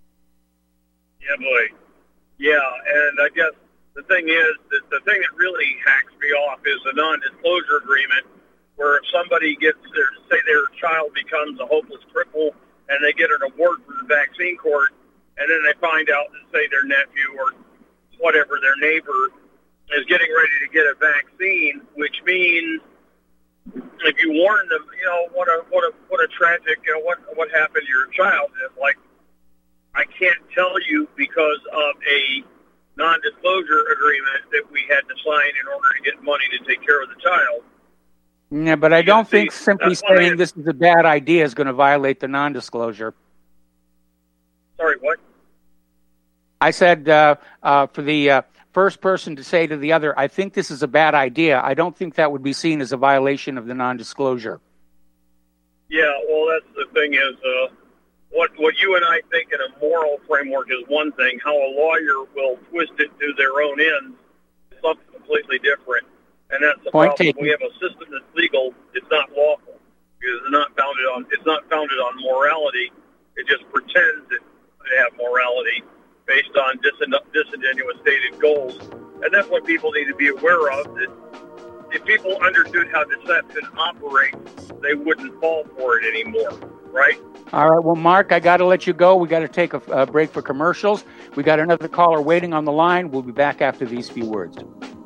Yeah, boy. Yeah, and I guess the thing is that the thing that really hacks me off is a non-disclosure agreement where if somebody gets their, say their child becomes a hopeless cripple and they get an award from the vaccine court, and then they find out that, say, their nephew or whatever, their neighbor, is getting ready to get a vaccine, which means if you warn them, you know, what a what a what a tragic, you know, what what happened to your child? And like, I can't tell you because of a non-disclosure agreement that we had to sign in order to get money to take care of the child. Yeah, but I don't think simply saying this is a bad idea is going to violate the non-disclosure. Sorry, what? I said uh, uh, for the uh, first person to say to the other, I think this is a bad idea. I don't think that would be seen as a violation of the non-disclosure. Yeah, well, that's the thing is, uh, what what you and I think in a moral framework is one thing. How a lawyer will twist it to their own ends is something completely different. And that's the Point problem. taken. We have a system that's legal. It's not lawful because it's not founded on it's not founded on morality. It just pretends it to have morality based on disin- disingenuous stated goals. And that's what people need to be aware of. That if people understood how deception operates, they wouldn't fall for it anymore, right? All right. Well, Mark, I got to let you go. We got to take a, a break for commercials. We got another caller waiting on the line. We'll be back after these few words.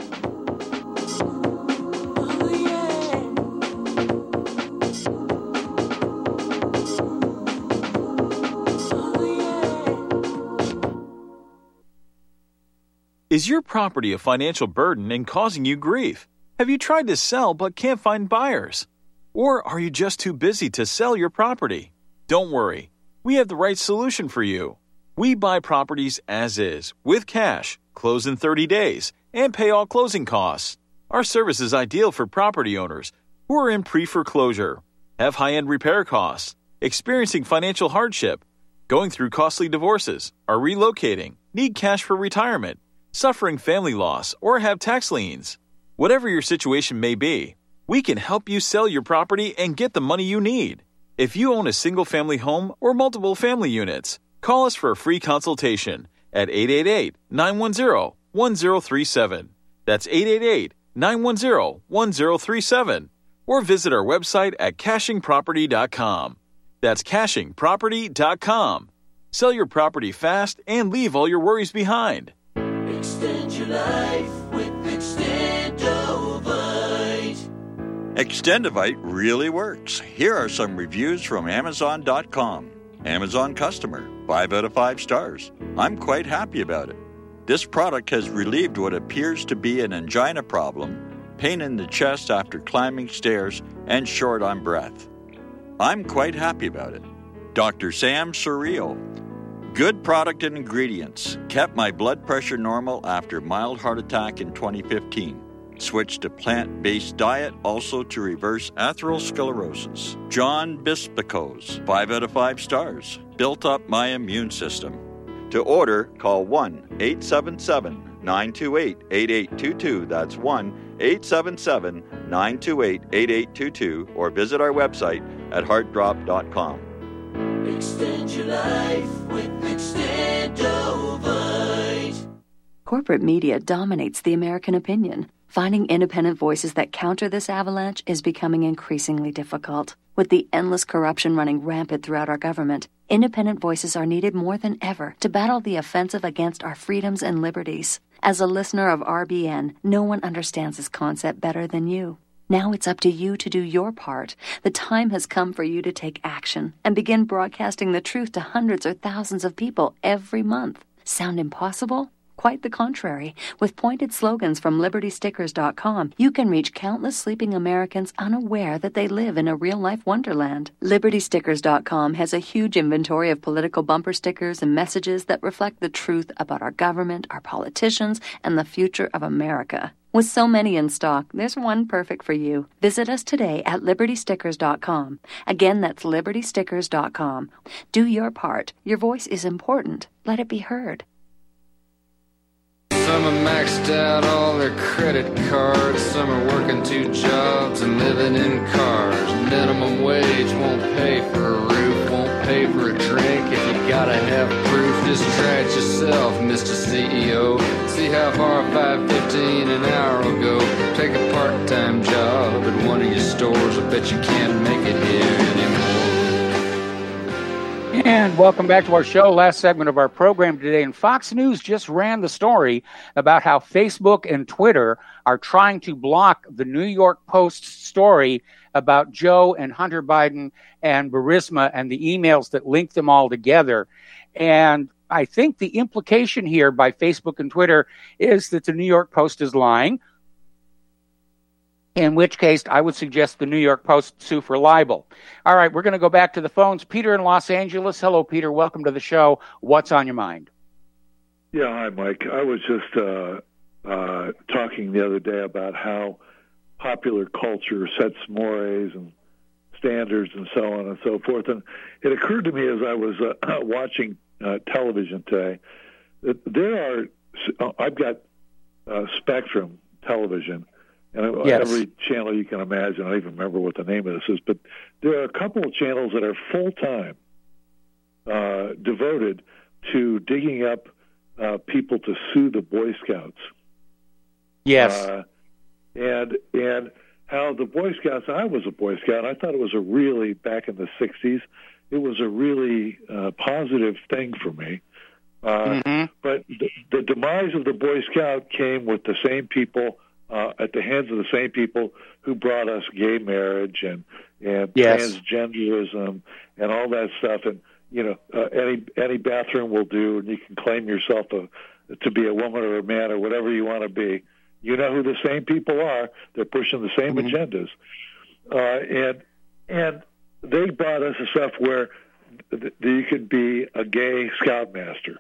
Is your property a financial burden and causing you grief? Have you tried to sell but can't find buyers? Or are you just too busy to sell your property? Don't worry, we have the right solution for you. We buy properties as is, with cash, close in thirty days, and pay all closing costs. Our service is ideal for property owners who are in pre-foreclosure, have high-end repair costs, experiencing financial hardship, going through costly divorces, are relocating, need cash for retirement, suffering family loss, or have tax liens. Whatever your situation may be, we can help you sell your property and get the money you need. If you own a single-family home or multiple family units, call us for a free consultation at eight eight eight, nine one zero, one zero three seven. That's eight eight eight, nine one zero, one zero three seven. Or visit our website at caching property dot com. That's caching property dot com. Sell your property fast and leave all your worries behind. Extend your life with Extendovite. Extendovite really works. Here are some reviews from Amazon dot com. Amazon customer, five out of five stars. I'm quite happy about it. This product has relieved what appears to be an angina problem, pain in the chest after climbing stairs, and short on breath. I'm quite happy about it. Doctor Sam Surreal. Good product and ingredients. Kept my blood pressure normal after mild heart attack in twenty fifteen. Switched to plant-based diet also to reverse atherosclerosis. John Bispicos, five out of five stars. Built up my immune system. To order, call one eight seven seven, nine two eight, eight eight two two. That's one eight seven seven, nine two eight, eight eight two two. Or visit our website at heart drop dot com. Extend your life with Extendovite. Corporate media dominates the American opinion. Finding independent voices that counter this avalanche is becoming increasingly difficult. With the endless corruption running rampant throughout our government, independent voices are needed more than ever to battle the offensive against our freedoms and liberties. As a listener of R B N, no one understands this concept better than you. Now it's up to you to do your part. The time has come for you to take action and begin broadcasting the truth to hundreds or thousands of people every month. Sound impossible? Quite the contrary. With pointed slogans from liberty stickers dot com, you can reach countless sleeping Americans unaware that they live in a real-life wonderland. liberty stickers dot com has a huge inventory of political bumper stickers and messages that reflect the truth about our government, our politicians, and the future of America. With so many in stock, there's one perfect for you. Visit us today at liberty stickers dot com. Again, that's liberty stickers dot com. Do your part. Your voice is important. Let it be heard. Some are maxed out all their credit cards. Some are working two jobs and living in cars. Minimum wage won't pay for a roof, won't pay for a drink. If you gotta have proof, just try it yourself, Mister C E O. See how far five fifteen an hour will go. Take a part-time job at one of your stores. I bet you can't make it here anymore. And welcome back to our show. Last segment of our program today. And Fox News just ran the story about how Facebook and Twitter are trying to block the New York Post story about Joe and Hunter Biden and Burisma and the emails that link them all together. And I think the implication here by Facebook and Twitter is that the New York Post is lying. in which case I would suggest the New York Post sue for libel. All right, we're going to go back to the phones. Peter in Los Angeles. Hello, Peter. Welcome to the show. What's on your mind? Yeah, hi, Mike. I was just uh, uh, talking the other day about how popular culture sets mores and standards and so on and so forth. And it occurred to me as I was uh, watching uh, television today that there are, I've got uh, Spectrum television, and yes. every channel you can imagine. I don't even remember what the name of this is, but there are a couple of channels that are full-time uh, devoted to digging up uh, people to sue the Boy Scouts. Yes. Uh, and and how the Boy Scouts, I was a Boy Scout, I thought it was a really, back in the sixties, it was a really uh, positive thing for me. Uh, mm-hmm. But the, the demise of the Boy Scout came with the same people, uh, at the hands of the same people who brought us gay marriage and, and yes. transgenderism and all that stuff. And, you know, uh, any any bathroom will do, and you can claim yourself a, to be a woman or a man or whatever you want to be. You know who the same people are. They're pushing the same mm-hmm. agendas. Uh, and and they brought us a stuff where th- you could be a gay scoutmaster.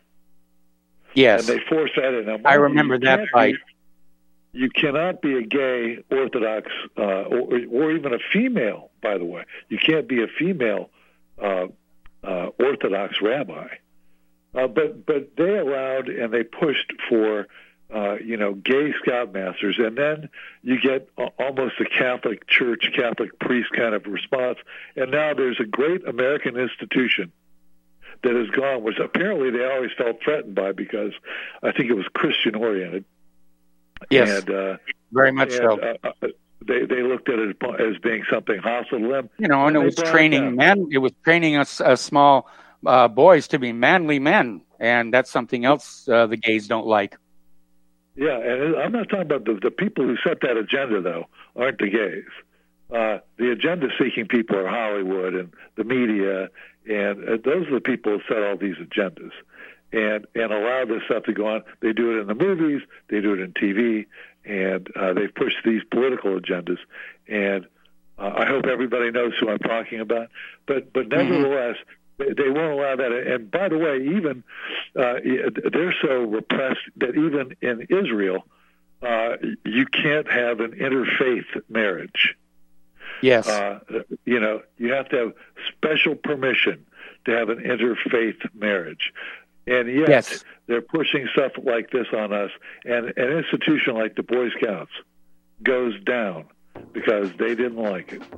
Yes. And they forced that in. Now, I remember that fight. Be, you cannot be a gay Orthodox, uh, or, or even a female, by the way. You can't be a female uh, uh, Orthodox rabbi. Uh, but but they allowed and they pushed for Uh, you know, gay scoutmasters, and then you get uh, almost a Catholic Church, Catholic priest kind of response. And now there's a great American institution that has gone, which apparently they always felt threatened by because I think it was Christian-oriented. Yes, and, uh, very much and, so. Uh, they they looked at it as being something hostile to them. You know, and, and it was training men. It was training us uh, small uh, boys to be manly men, and that's something else uh, the gays don't like. Yeah, and I'm not talking about the, the people who set that agenda, though, aren't the gays. Uh, the agenda-seeking people are Hollywood and the media, and uh, those are the people who set all these agendas and, and allow this stuff to go on. They do it in the movies, they do it in T V, and uh, they push these political agendas. And uh, I hope everybody knows who I'm talking about. But, but nevertheless, mm-hmm. They won't allow that. And by the way, even uh, they're so repressed that even in Israel, uh, you can't have an interfaith marriage. Yes. Uh, you know, you have to have special permission to have an interfaith marriage. And yet yes. they're pushing stuff like this on us. And an institution like the Boy Scouts goes down because they didn't like it.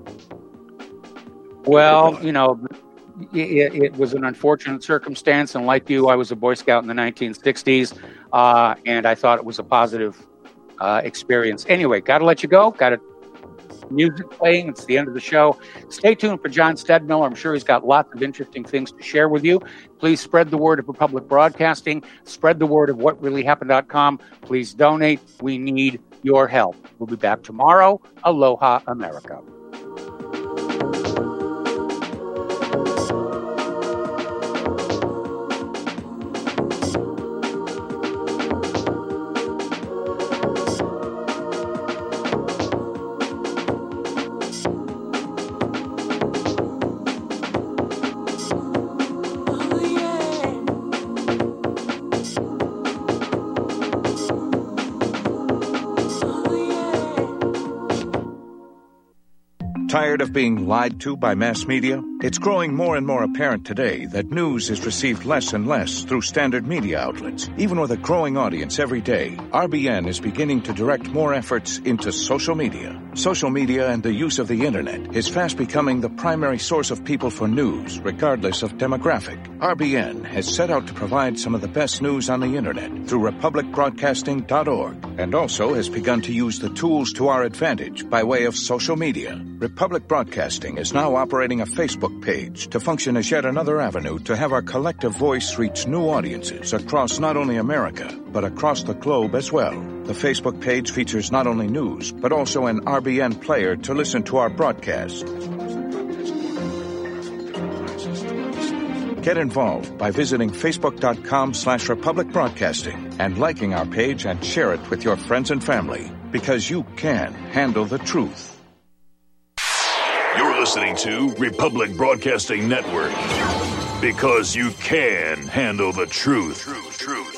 Well, you know... It, it was an unfortunate circumstance, and like you, I was a Boy Scout in the nineteen sixties, uh, and I thought it was a positive uh, experience. Anyway, got to let you go. Got a music playing. It's the end of the show. Stay tuned for John Stedmiller. I'm sure he's got lots of interesting things to share with you. Please spread the word of Republic Broadcasting. Spread the word of what really happened dot com. Please donate. We need your help. We'll be back tomorrow. Aloha, America. Tired of being lied to by mass media? It's growing more and more apparent today that news is received less and less through standard media outlets. Even with a growing audience every day, R B N is beginning to direct more efforts into social media. Social media and the use of the internet is fast becoming the primary source of people for news, regardless of demographic. R B N has set out to provide some of the best news on the internet through republic broadcasting dot org, and also has begun to use the tools to our advantage by way of social media. Republic Broadcasting is now operating a Facebook page to function as yet another avenue to have our collective voice reach new audiences across not only America, but across the globe as well. The Facebook page features not only news, but also an R B N player to listen to our broadcast. Get involved by visiting facebook.com slash Republic Broadcasting and liking our page and share it with your friends and family. because you can handle the truth. You're listening to Republic Broadcasting Network, because you can handle the truth. Truth, truth.